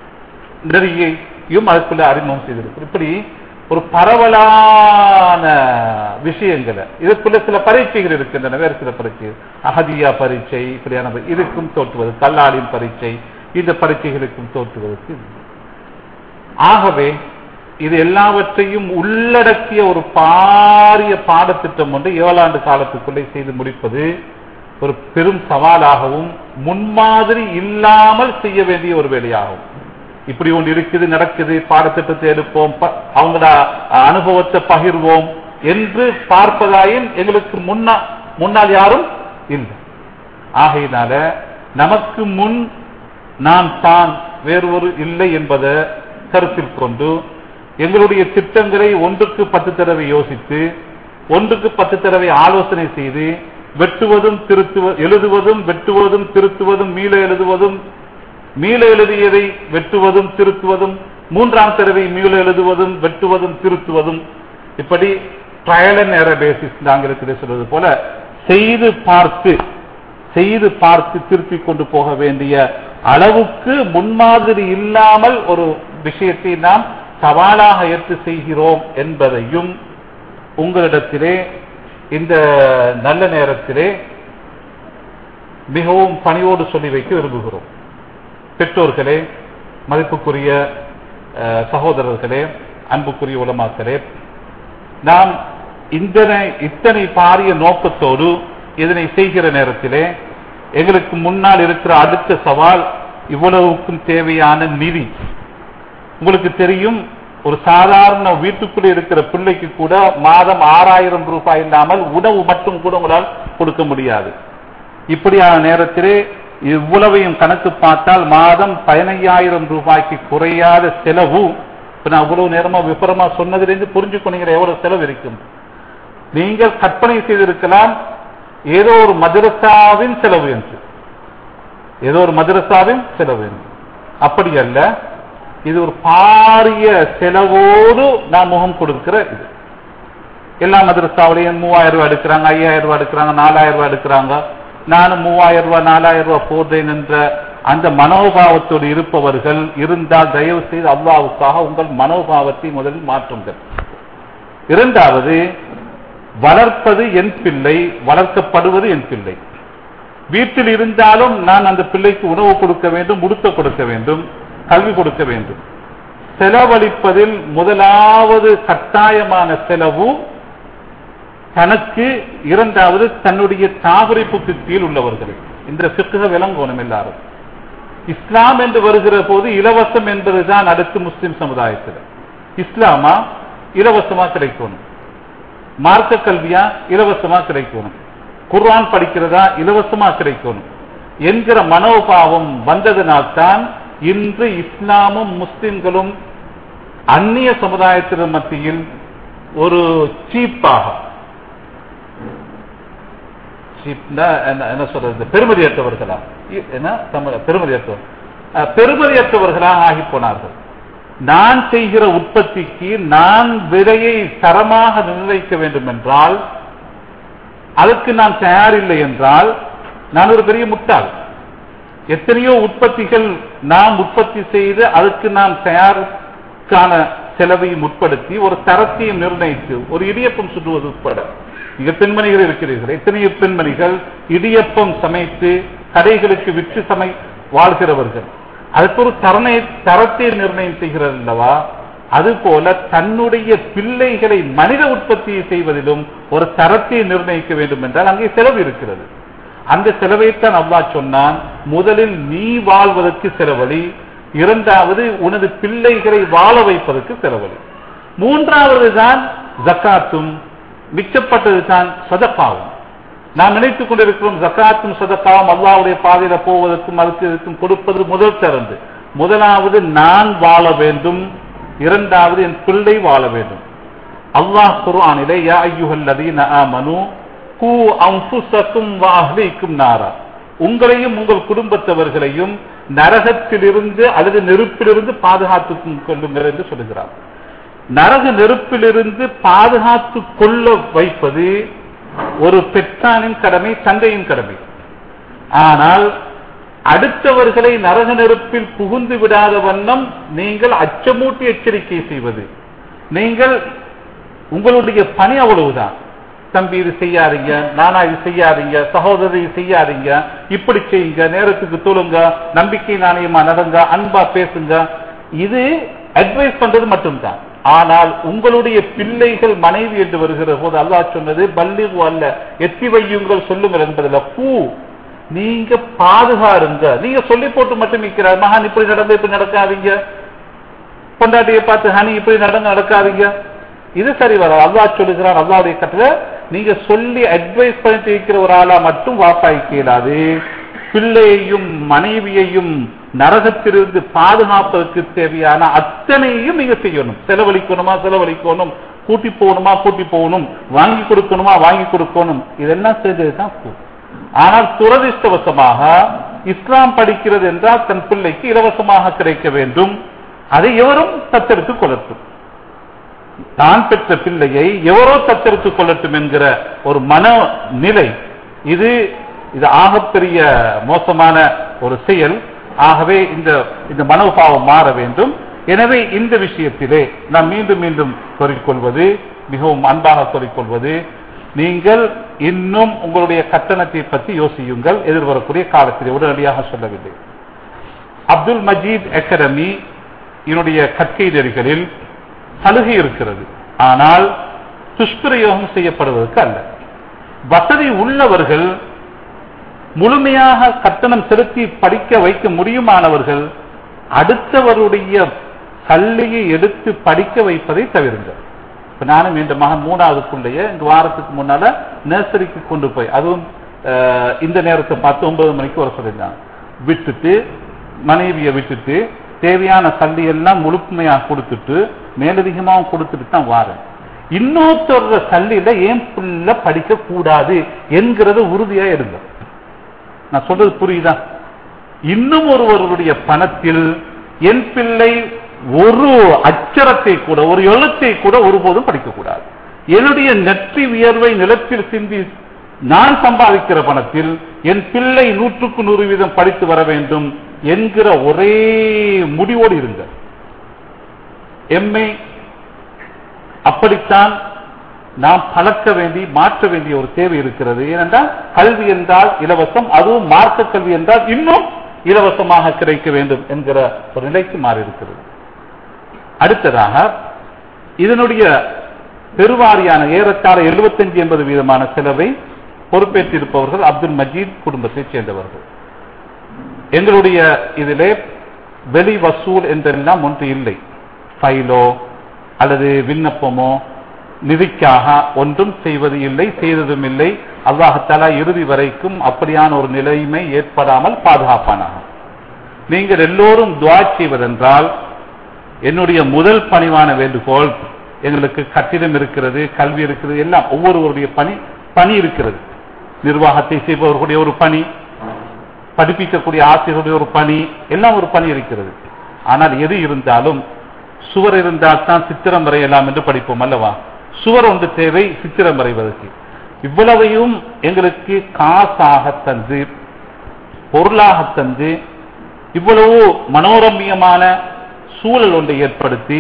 நெறியையும் அதுக்குள்ள அறிமுகம் செய்திருக்கிறோம். இப்படி ஒரு பரவலான விஷயங்களை இதற்குள்ள சில பரீட்சைகள் இருக்கின்றன. வேறு சில பரீட்சை அகதியா பரீட்சை இப்படியான இதுக்கும் தோற்றுவது, கல்லாடின் பரீட்சை இந்த பரீட்சைகளுக்கும் தோற்றுவதற்கு. ஆகவே இது எல்லாவற்றையும் உள்ளடக்கிய ஒரு பாரிய பாடத்திட்டம் ஒன்று ஏழாண்டு காலத்துக்குள்ளே செய்து முடிப்பது ஒரு பெரும் சவாலாகவும் முன்மாதிரி இல்லாமல் செய்ய வேண்டிய ஒரு வேலையாகும். இப்படி ஒன்று இருக்குது நடக்குது, பாடத்திட்டத்தை எடுப்போம், அவங்களோட அனுபவத்தை பகிர்வோம் என்று பார்ப்பதாயின் எங்களுக்கு முன்னா முன்னால் யாரும் இல்லை. ஆகையினால நமக்கு முன் நான் தான் வேறு ஒரு இல்லை என்பதை கருத்தில் கொண்டு எங்களுடைய திட்டங்களை ஒன்றுக்கு பத்து தடவை யோசித்து ஒன்றுக்கு பத்து தடவை ஆலோசனை செய்து வெட்டுவதும் திருத்துவ எழுதுவதும் வெட்டுவதும் திருத்துவதும் மீள எழுதுவதும் மீள எழுதியதை வெட்டுவதும் திருத்துவதும் மூன்றாம் தடவை மீள எழுதுவதும் வெட்டுவதும் திருத்துவதும் இப்படி ட்ரையல் அண்ட் எரர் பேசிஸ் நாங்கள் சொல்வது போல செய்து பார்த்து செய்து பார்த்து திருப்பிக் கொண்டு போக வேண்டிய அளவுக்கு முன்மாதிரி இல்லாமல் ஒரு விஷயத்தை நாம் சவாலாக ஏற்று செய்கிறோம் என்பதையும் உங்களிடத்திலே இந்த நல்ல நேரத்திலே மிகவும் பணியோடு சொல்லி வைக்க விரும்புகிறோம். பெற்றோர்களே, மதிப்புக்குரிய சகோதரர்களே, அன்புக்குரிய உலமாக்களே, நாம் இந்த இத்தனை பாரிய நோக்கத்தோடு இதனை செய்கிற நேரத்திலே எங்களுக்கு முன்னால் இருக்கிற அடுத்த சவால் இவ்வளவுக்கும் தேவையான நிதி. உங்களுக்கு தெரியும், ஒரு சாதாரண வீட்டுக்குள்ளே இருக்கிற பிள்ளைக்கு கூட மாதம் ஆறாயிரம் ரூபாய் இல்லாமல் உணவு மட்டும் கூட உங்களால் கொடுக்க முடியாது. இப்படியான நேரத்திலே இவ்வளவையும் கணக்கு பார்த்தால் மாதம் பதினையாயிரம் ரூபாய்க்கு குறையாத செலவு. நான் அவ்வளவு நேரமா விபரமா சொன்னதிலிருந்து புரிஞ்சுக்கொண்டீங்க எவ்வளவு செலவு இருக்கும். நீங்கள் கற்பனை செய்திருக்கலாம் ஏதோ ஒரு மதரசாவின் செலவு என்று, ஏதோ ஒரு மதரசாவின் செலவு என்று. அப்படி அல்ல, இது ஒரு பாரிய செலவோடு நான் முகம் கொடுக்கிற இது. எல்லா மதரசாவிலையும் மூவாயிரம் ரூபாய் எடுக்கிறாங்க, ஐயாயிரம் ரூபாய் எடுக்கிறாங்க, நாலாயிரம் ரூபாய் எடுக்கிறாங்க. நானும் மூவாயிரம் ரூபாய் நாலாயிரம் ரூபாய் போடுறேன் என்ற அந்த மனோபாவத்தோடு இருப்பவர்கள் இருந்தால் தயவு செய்து அல்லாஹ்வுக்காக உங்கள் மனோபாவத்தை முதலில் மாற்றுங்கள். இரண்டாவது, வளர்ப்பது என் பிள்ளை, வளர்க்கப்படுவது என் பிள்ளை. வீட்டில் இருந்தாலும் நான் அந்த பிள்ளைக்கு உணவு கொடுக்க வேண்டும், உடுத்த கொடுக்க வேண்டும், கல்வி கொடுக்க வேண்டும். செலவழிப்பதில் முதலாவது கட்டாயமான செலவு தனக்கு, இரண்டாவது தன்னுடைய தாபரிப்புக்கு கீழ் உள்ளவர்கள். இந்த ஃபிக்ஹ விளங்கணும் எல்லாரும். இஸ்லாம் என்று வருகிற போது இலவசம் என்பதுதான் அடுத்து முஸ்லிம் சமுதாயத்தில். இஸ்லாமா இலவசமா கிடைக்கணும், மார்க்க கல்வியா இலவசமா கிடைக்கணும், குர்ஆன் படிக்கிறதா இலவசமா கிடைக்கணும் என்கிற மனோபாவம் வந்ததனால்தான் இன்று இஸ்லாமும் முஸ்லிம்களும் அந்நிய சமுதாயத்தின் மத்தியில் ஒரு சீப்பாக, என்ன சொல்றது, பெருமதியற்றவர்களா என்ன பெருமதியற்றவர் பெருமதியற்றவர்களாக ஆகி போனார்கள். நான் செய்கிற உற்பத்திக்கு நான் விலையை தரமாக நிர்ணயிக்க வேண்டும் என்றால், அதற்கு நான் தயாரில்லை என்றால் நான் ஒரு பெரிய முட்டாள். எத்தனையோ உற்பத்திகள் நாம் உற்பத்தி செய்து அதற்கு நாம் தயாருக்கான செலவையும் உட்படுத்தி ஒரு தரத்தையும் நிர்ணயித்து, ஒரு இடியப்பம் சுடுவது உட்பட, இங்க பெண்மணிகள் இருக்கிறீர்கள், எத்தனையோ பெண்மணிகள் இடியப்பம் சமைத்து கடைகளுக்கு விற்று சமை வாழ்கிறவர்கள். அதுக்கு ஒரு தரணை தரத்தை நிர்ணயம் செய்கிறது அல்லவா? அதுபோல தன்னுடைய பிள்ளைகளை மனித உற்பத்தியை செய்வதிலும் ஒரு தரத்தை நிர்ணயிக்க வேண்டும் என்றால் அங்கே செலவு இருக்கிறது. அந்த செலவைத்தான் அல்லாஹ் சொன்னான், முதலில் நீ வாழ்வதற்கு செலவழி, இரண்டாவது உனது பிள்ளைகளை வாழ வைப்பதற்கு செலவழி, மூன்றாவது தான் ஜக்காத்தும், மிச்சப்பட்டது தான் சதக்காவும். நாம் நினைத்துக் கொண்டிருக்கிறோம் ஜக்காத்தும் சதக்காவும் அல்லாஹ்வுடைய பாதையில போவதற்கும் அதுக்கு இருக்கும் கொடுப்பது முதல் திறந்து. முதலாவது நான் வாழ வேண்டும், இரண்டாவது என் பிள்ளை வாழ வேண்டும். அல்லாஹ் குர்ஆனிலே யா அய்யுஹல்லதீன ஆமனூ கூ அன்ஃபுஸக்கும் வ அஹ்லீக்கும் நாரா, உங்களையும் உங்கள் குடும்பத்தவர்களையும் நரகத்திலிருந்து அல்லது நெருப்பிலிருந்து பாதுகாத்துக் கொள்ளுங்கள் என்று சொல்லுகிறார். நரக நெருப்பிலிருந்து பாதுகாத்து கொள்ள வைப்பது ஒரு பெற்றானின் கடமை, தந்தையின் கடமை. ஆனால் அடுத்தவர்களை நரக நெருப்பில் புகுந்து விடாத வண்ணம் நீங்கள் அச்சமூட்டி எச்சரிக்கை செய்வது, நீங்கள் உங்களுடைய பணி அவ்வளவுதான். தம்பி இது செய்யாதீங்க, நானா இது செய்யாதீங்க, சகோதரி செய்யாதீங்க, இப்படி செய்யுங்க, நேரத்துக்கு தொழுங்க, நம்பிக்கை நாணயமா நடங்க, அன்பா பேசுங்க, இது அட்வைஸ் பண்றது மட்டும்தான். ஆனால் உங்களுடைய பிள்ளைகள் மனைவி என்று வருகிற போது அல்லாஹ் சொன்னது பல்லிகு அல்ல, எத்தி வையுங்கள் சொல்லுங்கள் என்பதில் பூ, நீங்க பாதுகாருங்க. நீங்க சொல்லி போட்டு மட்டும் நிற்கிறார், மகான் இப்படி நடந்து இப்படி நடக்காதீங்க, பொண்டாட்டியை பார்த்து ஹனி இப்படி நடந்து நடக்காதீங்க, இது சரி வர. அல்லாஹ் சொல்லுகிறார், அல்லாஹ்வுடைய கட்டளை, நீங்க சொல்லி அட்வைஸ் பண்ணிட்டு இருக்கிற ஒரு ஆளா மட்டும் வாப்பாய்க்க இயலாது. பிள்ளையையும் மனைவியையும் நரகத்திலிருந்து பாதுகாப்பதற்கு தேவையான அத்தனையும் நீங்க செய்யணும். செலவழிக்கணுமா செலவழிக்கணும், கூட்டி போகணுமா கூட்டி போகணும், வாங்கி கொடுக்கணுமா வாங்கி கொடுக்கணும், இதெல்லாம் செய்ததுதான். ஆனால் துரதிர்ஷ்டவசமாக இஸ்லாம் படிக்கிறது என்றால் தன் பிள்ளைக்கு இலவசமாக கிடைக்க வேண்டும், அதை எவரும் தத்தெடுத்துக் கொள்ளட்டும், தான் பெற்ற பிள்ளையை எவரோ தத்தெடுத்துக் கொள்ளட்டும் என்கிற ஒரு மனநிலை, இது இது ஆகப்பெரிய மோசமான ஒரு செயல். ஆகவே இந்த இந்த மனோபாவம் மாற வேண்டும். எனவே இந்த விஷயத்திலே நாம் மீண்டும் மீண்டும் சொல்லிக்கொள்வது, மிகவும் அன்பாக சொல்லிக்கொள்வது, நீங்கள் இன்னும் உங்களுடைய கட்டணத்தை பற்றி யோசியுங்கள். எதிர்வரக்கூடிய காலத்திலே உடனடியாக சொல்லவில்லை. அப்துல் மஜீத் அகாடமி என்னுடைய கற்கை நெறிகளில் சலுகை இருக்கிறது, ஆனால் துஷ்பிரயோகம் செய்யப்படுவதற்கு அல்ல. வசதி உள்ளவர்கள் முழுமையாக கட்டணம் செலுத்தி படிக்க வைக்க முடியுமானவர்கள் அடுத்தவருடைய சல்லியை எடுத்து படிக்க வைப்பதை தவிருங்கள். இப்ப நானும் என்ற மகன் மூணாவது பிள்ளைய இந்த வாரத்துக்கு முன்னால நர்சரிக்கு கொண்டு போய், அதுவும் இந்த நேரத்தை பார்த்து ஒன்பது மணிக்கு வர சொல்லியிருந்தாங்க. விட்டுட்டு மனைவியை விட்டுட்டு தேவையான சல்லி எல்லாம் முழுமையாக கொடுத்துட்டு மேலதிகமாகவும் கொடுத்துட்டு தான் வாரேன். இன்னொருத்தர சல்லியில ஏன் பிள்ளை படிக்க கூடாது என்கிறது உறுதியா இருங்க. நான் சொல்றது புரியுதா? இன்னும் ஒருவருடைய பணத்தில் என் பிள்ளை ஒரு அச்சரத்தை கூட ஒரு எழுத்தை கூட ஒருபோதும் படிக்கக்கூடாது. என்னுடைய நெற்றி வியர்வை நிலத்தில் சிந்தி நான் சம்பாதிக்கிற பணத்தில் என் பிள்ளை நூற்றுக்கு நூறு வீதம் படித்து வர வேண்டும் என்கிற ஒரே முடிவோடு இருங்க. எம்மை அப்படித்தான் நாம் பழக்க வேண்டி மாற்ற வேண்டிய ஒரு தேவை இருக்கிறது. ஏனென்றால் கல்வி என்றால் இலவசம், அதுவும் மார்க்க கல்வி என்றால் இன்னும் இலவசமாக கிடைக்க வேண்டும் என்கிற ஒரு நிலைக்கு மாறி இருக்கிறது. அடுத்ததாக இதனுடைய பெருவாரியான ஏறத்தாழ எழுபத்தஞ்சு எண்பது வீதமான செலவை பொறுப்பேற்றிருப்பவர்கள் அப்துல் மஜீத் குடும்பத்தைச் சேர்ந்தவர்கள். எங்களுடைய இதிலே வெளி வசூல் என்றெல்லாம் ஒன்று இல்லை. ஃபைலோ அல்லது விண்ணப்பமோ நிதிக்காக ஒன்றும் செய்வது இல்லை, செய்ததும் இல்லை. அல்லாஹ் தஆலா இறுதி வரைக்கும் அப்படியான ஒரு நிலைமை ஏற்படாமல் பாதுகாப்பானாக. நீங்கள் எல்லோரும் துஆ செய்வதென்றால் என்னுடைய முதல் பணிவான வேண்டுகோள், எங்களுக்கு கட்டிடம் இருக்கிறது, கல்வி இருக்கிறது, எல்லாம் ஒவ்வொருவருடைய பணி பணி இருக்கிறது. நிர்வாகத்தை செய்பவர்களுடைய ஒரு பணி, படிப்பிக்கக்கூடிய ஆசிரியருடைய ஒரு பணி, எல்லாம் ஒரு பணி இருக்கிறது. ஆனால் எது இருந்தாலும் சுவர் இருந்தால் தான் சித்திரம் வரையலாம் என்று படிப்போம் அல்லவா? சுவர் ஒன்று தேவை சித்திரம் வரைவதற்கு. இவ்வளவையும் எங்களுக்கு காசாக தந்து பொருளாக தந்து இவ்வளவு மனோரமியமான சூழல் ஒன்றை ஏற்படுத்தி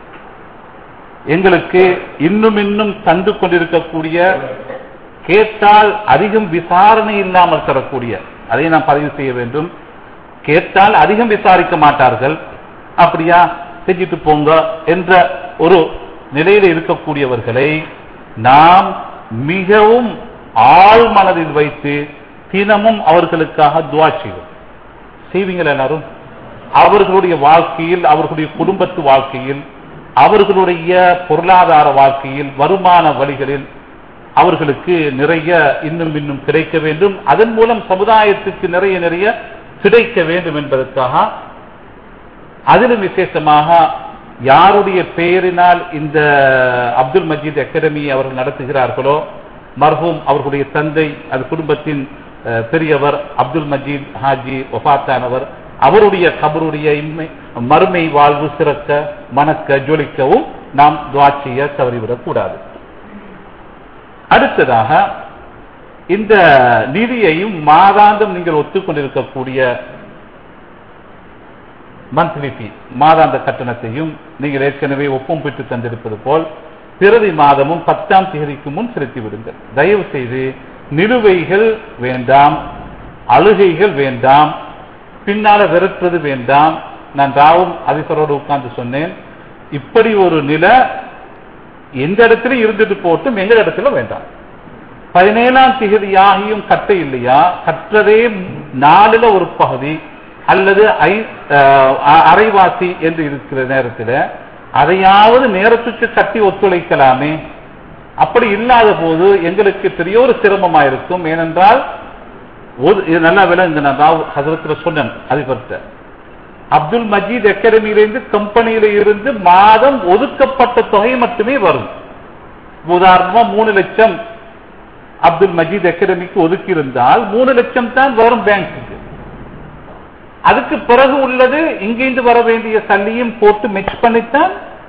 எங்களுக்கு இன்னும் இன்னும் தந்து கொண்டிருக்கக்கூடிய, கேட்டால் அதிகம் விசாரணை இல்லாமல் தரக்கூடிய, அதை நாம் பதிவு செய்ய வேண்டும். கேட்டால் அதிகம் விசாரிக்க மாட்டார்கள், அப்படியா செஞ்சிட்டு போங்க என்ற ஒரு நிலையில் இருக்கக்கூடியவர்களை நாம் மிகவும் ஆழ் மனதில் வைத்து தினமும் அவர்களுக்காக துஆ செய்வோம். செய்வீங்கள் எல்லாரும்? அவர்களுடைய வாழ்க்கையில், அவர்களுடைய குடும்பத்து வாழ்க்கையில், அவர்களுடைய பொருளாதார வாழ்க்கையில், வருமான வழிகளில் அவர்களுக்கு நிறைய இன்னும் இன்னும் கிடைக்க வேண்டும், அதன் மூலம் சமுதாயத்துக்கு நிறைய நிறைய கிடைக்க வேண்டும் என்பதற்காக, அதிலும் விசேஷமாக யாருடைய பெயரினால் இந்த அப்துல் மஜீத் அகாடமி அவர்கள் நடத்துகிறார்களோ, மர்ஹூம் அவர்களுடைய தந்தை, அது குடும்பத்தின் பெரியவர் அப்துல் மஜீத் ஹாஜி வஃபாத்தானவர், அவருடைய கபருடைய மறுமை வாழ்வு சிறக்க மணக்க ஜொலிக்கவும் நாம் துஆ செய்ய தவறிவிடக் கூடாது. அடுத்ததாக இந்த நிதியையும் மாதாந்தம் நீங்கள் ஒத்துக்கொண்டிருக்கக்கூடிய மந்த்லி ஃபீ, மாதாந்த கட்டணத்தையும் நீங்கள் ஏற்கனவே ஒப்பம் பெற்று தந்திருப்பது போல் பிறவி மாதமும் பத்தாம் தேதிக்கு முன் செலுத்தி விடுங்கள். தயவு செய்து நிலுவைகள் வேண்டாம், அழுகைகள் வேண்டாம், பின்னால விரட்டுறது வேண்டாம். நான் ராவும் அதிபரோடு உட்கார்ந்து சொன்னேன், இப்படி ஒரு நிலை எந்த இடத்துல இருந்துட்டு போட்டும், எங்க இடத்துல வேண்டாம். பதினேழாம் தேதியாகியும் கட்ட இல்லையா, கற்றதே நாலுல ஒரு பகுதி அல்லது அரைவாசி என்று இருக்கிற நேரத்தில் அதையாவது நேரத்துக்கு கட்டி ஒத்துழைக்கலாமே. அப்படி இல்லாத போது எங்களுக்கு பெரிய ஒரு சிரமமாயிருக்கும். ஏனென்றால் நல்லா விளங்கு, நான் ஹசரத்துல சொன்னேன் அதிபர்கிட்ட, அப்துல் மஜீத் அகாடமியிலிருந்து கம்பெனியில இருந்து மாதம் ஒதுக்கப்பட்ட தொகை மட்டுமே வரும். உதாரணமா மூணு லட்சம் அப்துல் மஜீத் அகாடமிக்கு ஒதுக்கி இருந்தால் மூணு லட்சம் தான் வரும் பேங்க்கு. அதுக்கு பிறகு உள்ளது இங்கிருந்து வர வேண்டிய சல்லியும் போட்டு மிக்ஸ் பண்ணித்தான்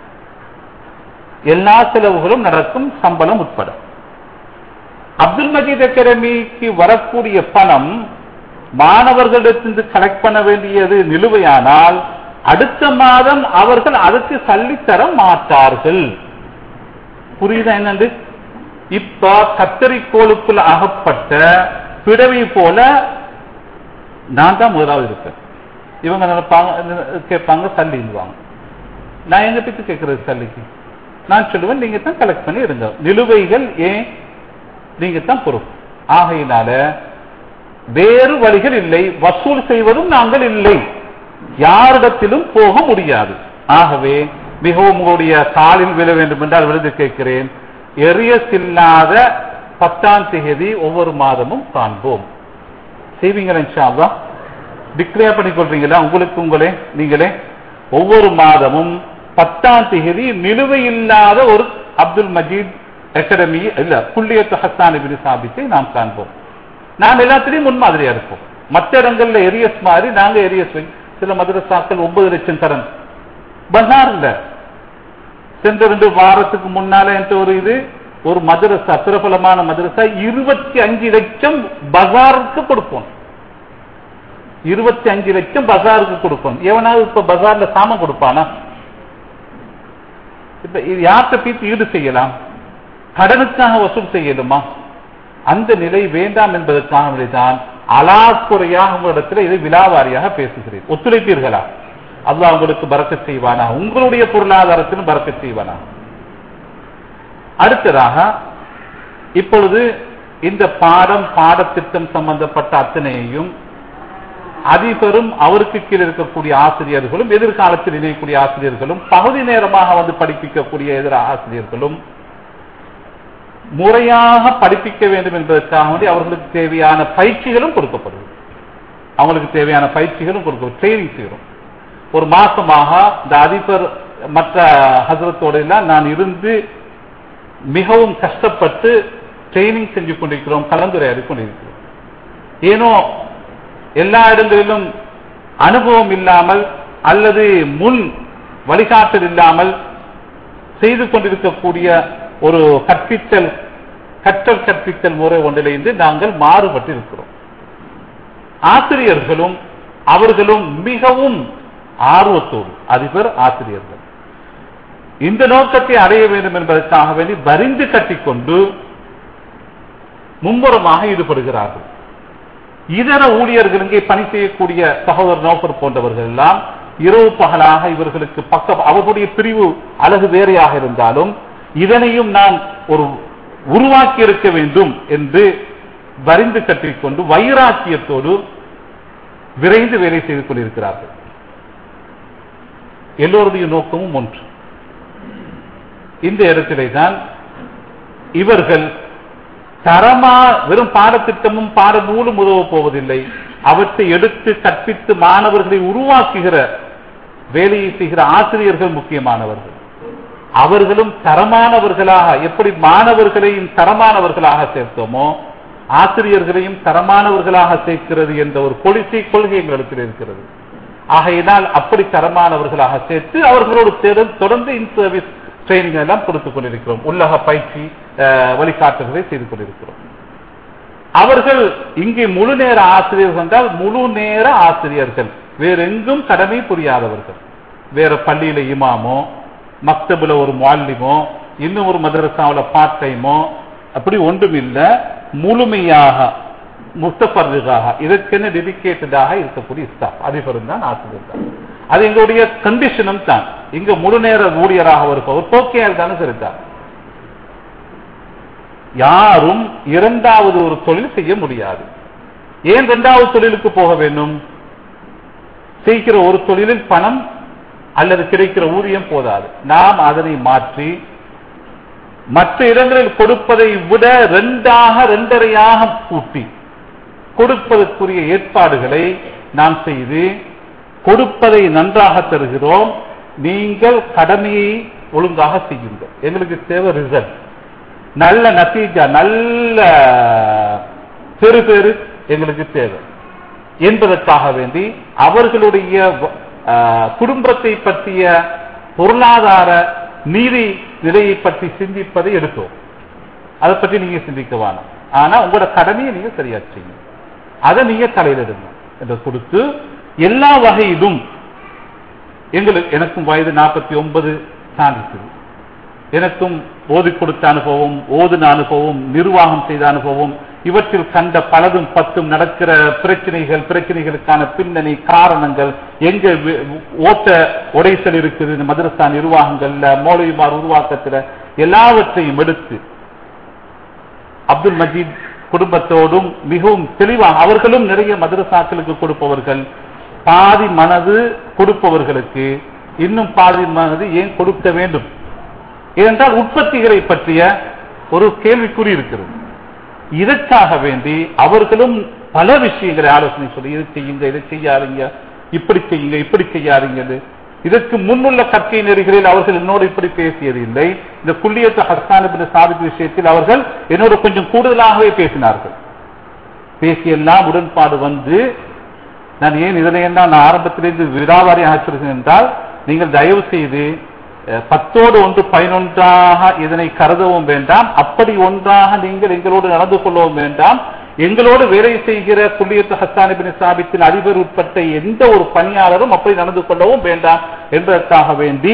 எல்லா செலவுகளும் நடக்கும், சம்பளம் உட்பட. அப்துல் மஜீத் அகாடமிக்கு வரக்கூடிய பணம் மாணவர்களிடத்திலிருந்து கலெக்ட் பண்ண வேண்டியது நிலுவையானால் அடுத்த மாதம் அவர்கள் அதுக்கு சல்லி தர மாட்டார்கள். புரியுதா என்னண்டு? இப்ப கத்தரிக்கோளுக்குள் அகப்பட்ட பிடவை போல நான் தான் முதலாவது இருப்பேன். இவங்க நினைப்பாங்க, கேட்பாங்க சல்லிங்குவாங்க. நான் எங்க பிச்சு கேட்கறது சல்லிக்கு? நான் சொல்லுவேன், நீங்க தான் கலெக்ட் பண்ணி இருங்க, நிலுவைகள் ஏன் நீங்க தான் பொறுப்பு. ஆகையினால வேறு வழிகள் இல்லை, வசூல் செய்வதும் நாங்கள் இல்லை, யாரிடத்திலும் போக முடியாது. ஆகவே மிகவும் உங்களுடைய காலில் விழ வேண்டும் என்றால் விழுந்து கேட்கிறேன், எரியஸ் இல்லாத பத்தாம் தேதி ஒவ்வொரு மாதமும் காண்போம். செய்வீங்களா இன்ஷா அல்லாஹ்? டிக்ளேர் பண்ணிக்கொள்றீங்களா உங்களுக்கு உங்களே நீங்களே? ஒவ்வொரு மாதமும் பத்தாம் தேதி நிலுவை இல்லாத ஒரு அப்துல் மஜீத் அகாடமி இல்ல குல்லியத் ஹஸ்ஸான் இப்னு சாபித்தை நாம் காண்போம். நாம் எல்லாத்திலையும் முன்மாதிரியா இருப்போம். மற்ற இடங்கள்ல எரியஸ் மாதிரி நாங்க எரியஸ் சில மதரசாக்கள் ஒன்பது லட்சம் தரன் பஜார்ல சென்ற ரெண்டு வாரத்துக்கு முன்னால என்ற ஒரு இது ஒரு மதரசா பிரபலமான மதரசா இருபத்தி அஞ்சு லட்சம் பஜாருக்கு கொடுப்போம். இருபத்தி அஞ்சு லட்சம் பஜாருக்கு கொடுப்போம். எவனாவது இப்ப பஜார்ல சாமம் கொடுப்பானா? இப்ப யார்கிட்ட பீத்து ஈடு செய்யலாம்? கடனுக்காக வசூல் செய்யணுமா? அந்த நிலை வேண்டாம் என்பதற்காக தான் அலாக்குறையாக உங்களிடத்தில் இதை விலாவாரியாக பேசுகிறேன். ஒத்துழைப்பீர்களா? அல்லாஹ் உங்களுக்கு பரக்கத் செய்வானா, உங்களுடைய பொருளாதாரத்திலும் பரக்கத் செய்வானா. அடுத்ததாக இப்பொழுது இந்த பாடம் பாடத்திட்டம் சம்பந்தப்பட்ட அத்தனையையும் அதிபரும் அவருக்கு கீழ் இருக்கக்கூடிய ஆசிரியர்களும் எதிர்காலத்தில் இணையக்கூடிய ஆசிரியர்களும் பகுதி நேரமாக வந்து படிப்பிக்கக்கூடிய எதிர ஆசிரியர்களும் முறையாக படிப்பிக்க வேண்டும் என்பதற்காக வேண்டி அவர்களுக்கு தேவையான பயிற்சிகளும் கொடுக்கப்படும். அவங்களுக்கு தேவையான பயிற்சிகளும் கொடுக்க ட்ரைனிங் செய்கிறோம். ஒரு மாசமாக இந்த அதிபர் மற்ற ஹசரத்தோட எல்லாம் நான் இருந்து மிகவும் கஷ்டப்பட்டு ட்ரைனிங் செஞ்சு கொண்டிருக்கிறோம், கலந்துரையாடி கொண்டிருக்கிறோம். ஏனோ எல்லா இடங்களிலும் அனுபவம் இல்லாமல் அல்லது முன் வழிகாட்டல் இல்லாமல் செய்து கொண்டிருக்கக்கூடிய ஒரு கற்பித்தல் கற்றல் கற்பித்தல் முறை ஒன்றிலிருந்து நாங்கள் மாறுபட்டு இருக்கிறோம். ஆசிரியர்களும் அவர்களும் மிகவும் ஆர்வத்தோடு அதிபர் ஆசிரியர்கள் இந்த நோக்கத்தை அடைய வேண்டும் என்பதற்காக வேண்டி வரிந்து கட்டிக்கொண்டு மும்முரமாக ஈடுபடுகிறார்கள். இதர ஊழியர்கள் இங்கே பணி செய்யக்கூடிய சகோதரர் நோக்கர் போன்றவர்கள் எல்லாம் இரவு பகலாக இவர்களுக்கு பக்க அவர்களுடைய பிரிவு அழகு வேறையாக இருந்தாலும் இதனையும் நாம் ஒரு உருவாக்கி இருக்க வேண்டும் என்று வரிந்து கட்டிக்கொண்டு வைராக்கியத்தோடு விரைந்து வேலை செய்து கொண்டிருக்கிறார்கள். எல்லோருடைய நோக்கமும் ஒன்று. இந்த இடத்திலே தான் இவர்கள் தரமா வெறும் பாடத்திட்டமும் பாட நூலும் உதவ போவதில்லை, அவற்றை எடுத்து கற்பித்து மாணவர்களை உருவாக்குகிற வேலையை செய்கிற ஆசிரியர்கள் முக்கியமானவர்கள். அவர்களும் தரமானவர்களாக எப்படி மாணவர்களையும் தரமானவர்களாக சேர்த்தோமோ ஆசிரியர்களையும் தரமானவர்களாக சேர்க்கிறது என்ற ஒரு பொலிசி கொள்கை எங்களிடத்தில் இருக்கிறது. ஆகையினால் அப்படி தரமானவர்களாக சேர்த்து அவர்களோடு தொடர்ந்து இன் சர்வீஸ் ட்ரைனிங் எல்லாம் கொடுத்துக் கொண்டிருக்கிறோம். உள்ளக பயிற்சி வழிகாட்டுகளை செய்து கொண்டிருக்கிறோம். அவர்கள் இங்கே முழு நேர ஆசிரியர்கள் என்றால் முழு நேர ஆசிரியர்கள், வேறெங்கும் கடமை புரியாதவர்கள். வேற பள்ளியில இமாமோ மக்தபுல ஒரு முஅல்லிமோ இன்னும் ஒரு மதரசாவில் பார்ட் டைமோ அப்படி ஒன்றும் இல்லை, முழுமையாக முஸ்தபர்ரிகாக இதற்கென டெடிகேட்டடாக இருக்கக்கூடிய ஸ்டாஃப் அதிபரும் தான் ஆசிரியர் தான். அது எங்களுடைய கண்டிஷனும் தான். இங்க முழு நேர ஊழியராக இருப்பவர் போக்கியால் தானே சரிதான். யாரும் இரண்டாவது ஒரு தொழில் செய்ய முடியாது. ஏன் இரண்டாவது தொழிலுக்கு போக வேண்டும்? செய்கிற ஒரு தொழிலில் பணம் அல்லது கிடைக்கிற ஊதியம் போதாது. நாம் அதனை மாற்றி மற்ற இடங்களில் கொடுப்பதை விட இரண்டாக இரண்டரையாக கூட்டி கொடுப்பதற்குரிய ஏற்பாடுகளை நாம் செய்து கொடுப்பதை நன்றாக தருகிறோம். நீங்கள் கடமையை ஒழுங்காக செய்யுங்கள். எங்களுக்கு தேவை ரிசல்ட், நல்ல நத்தீஜா, நல்ல பெரு பெரு எங்களுக்கு தேவை என்பதற்காக வேண்டி அவர்களுடைய குடும்பத்தை பற்றிய பொருளாதார நீதி நிலையை பற்றி சிந்திப்பதை எடுத்தோம். அதை பற்றி நீங்க சிந்திக்க வேணாம். ஆனா உங்களோட கடமையை நீங்க சரியா செய்யுங்க, அதை நீங்க தலையிடுங்க என்று கொடுத்து எல்லா வகையிலும் எங்களுக்கு எனக்கும் வயது நாற்பத்தி ஒன்பது சாதிக்குது. எனக்கும் ஓதி கொடுத்த அனுபவம், ஓதுன அனுபவம், நிர்வாகம் செய்த அனுபவம், இவற்றில் கண்ட பலதும் பத்தும் நடக்கிற பிரச்சனைகள், பிரச்சனைகளுக்கான பின்னணி காரணங்கள், எங்க ஓட்ட உடைசல் இருக்குது இந்த மதரசா நிர்வாகங்கள்ல, மௌலவிமார் உருவாக்கத்தில் எல்லாவற்றையும் எடுத்து அப்துல் மஜீத் குடும்பத்தோடும் மிகவும் தெளிவாக, அவர்களும் நிறைய மதரசாக்களுக்கு கொடுப்பவர்கள், பாதி மனது கொடுப்பவர்களுக்கு இன்னும் பாதி மனது ஏன் கொடுக்க வேண்டும்? ஏனென்றால் உற்பத்திகளை பற்றிய ஒரு கேள்விக்குறி இருக்கிறது. இதற்காக வேண்டி அவர்களும் பல விஷயங்களை ஆலோசனை சொல்லி, இதை செய்யுங்க, இதை செய்யாதீங்க, இப்படி செய்யுங்க, இப்படி செய்யாதீங்க. இதற்கு முன்னுள்ள கற்கை நெறிகளில் அவர்கள் என்னோடு இப்படி பேசியது இல்லை. இந்த குல்லியத்து ஹஸ்ஸான் இப்னு சாபித் விஷயத்தில் அவர்கள் என்னோடு கொஞ்சம் கூடுதலாகவே பேசினார்கள். பேசியெல்லாம் உடன்பாடு வந்து, நான் ஏன் இதனை எல்லாம் நான் ஆரம்பத்திலிருந்து விடாவாரியாக சொல்கிறேன் என்றால், நீங்கள் தயவு செய்து பத்தோடு ஒன்று பதினொன்றாக இதனை கருதவும் வேண்டாம், அப்படி ஒன்றாக நீங்கள் எங்களோடு நடந்து கொள்ளவும் வேண்டாம். எங்களோடு வேலை செய்கிற குல்லியத்து ஹஸ்ஸான் இப்னு சாபித்தின் அதிபர் உட்பட்ட எந்த ஒரு பணியாளரும் அப்படி நடந்து கொள்ளவும் வேண்டாம் என்பதற்காக வேண்டி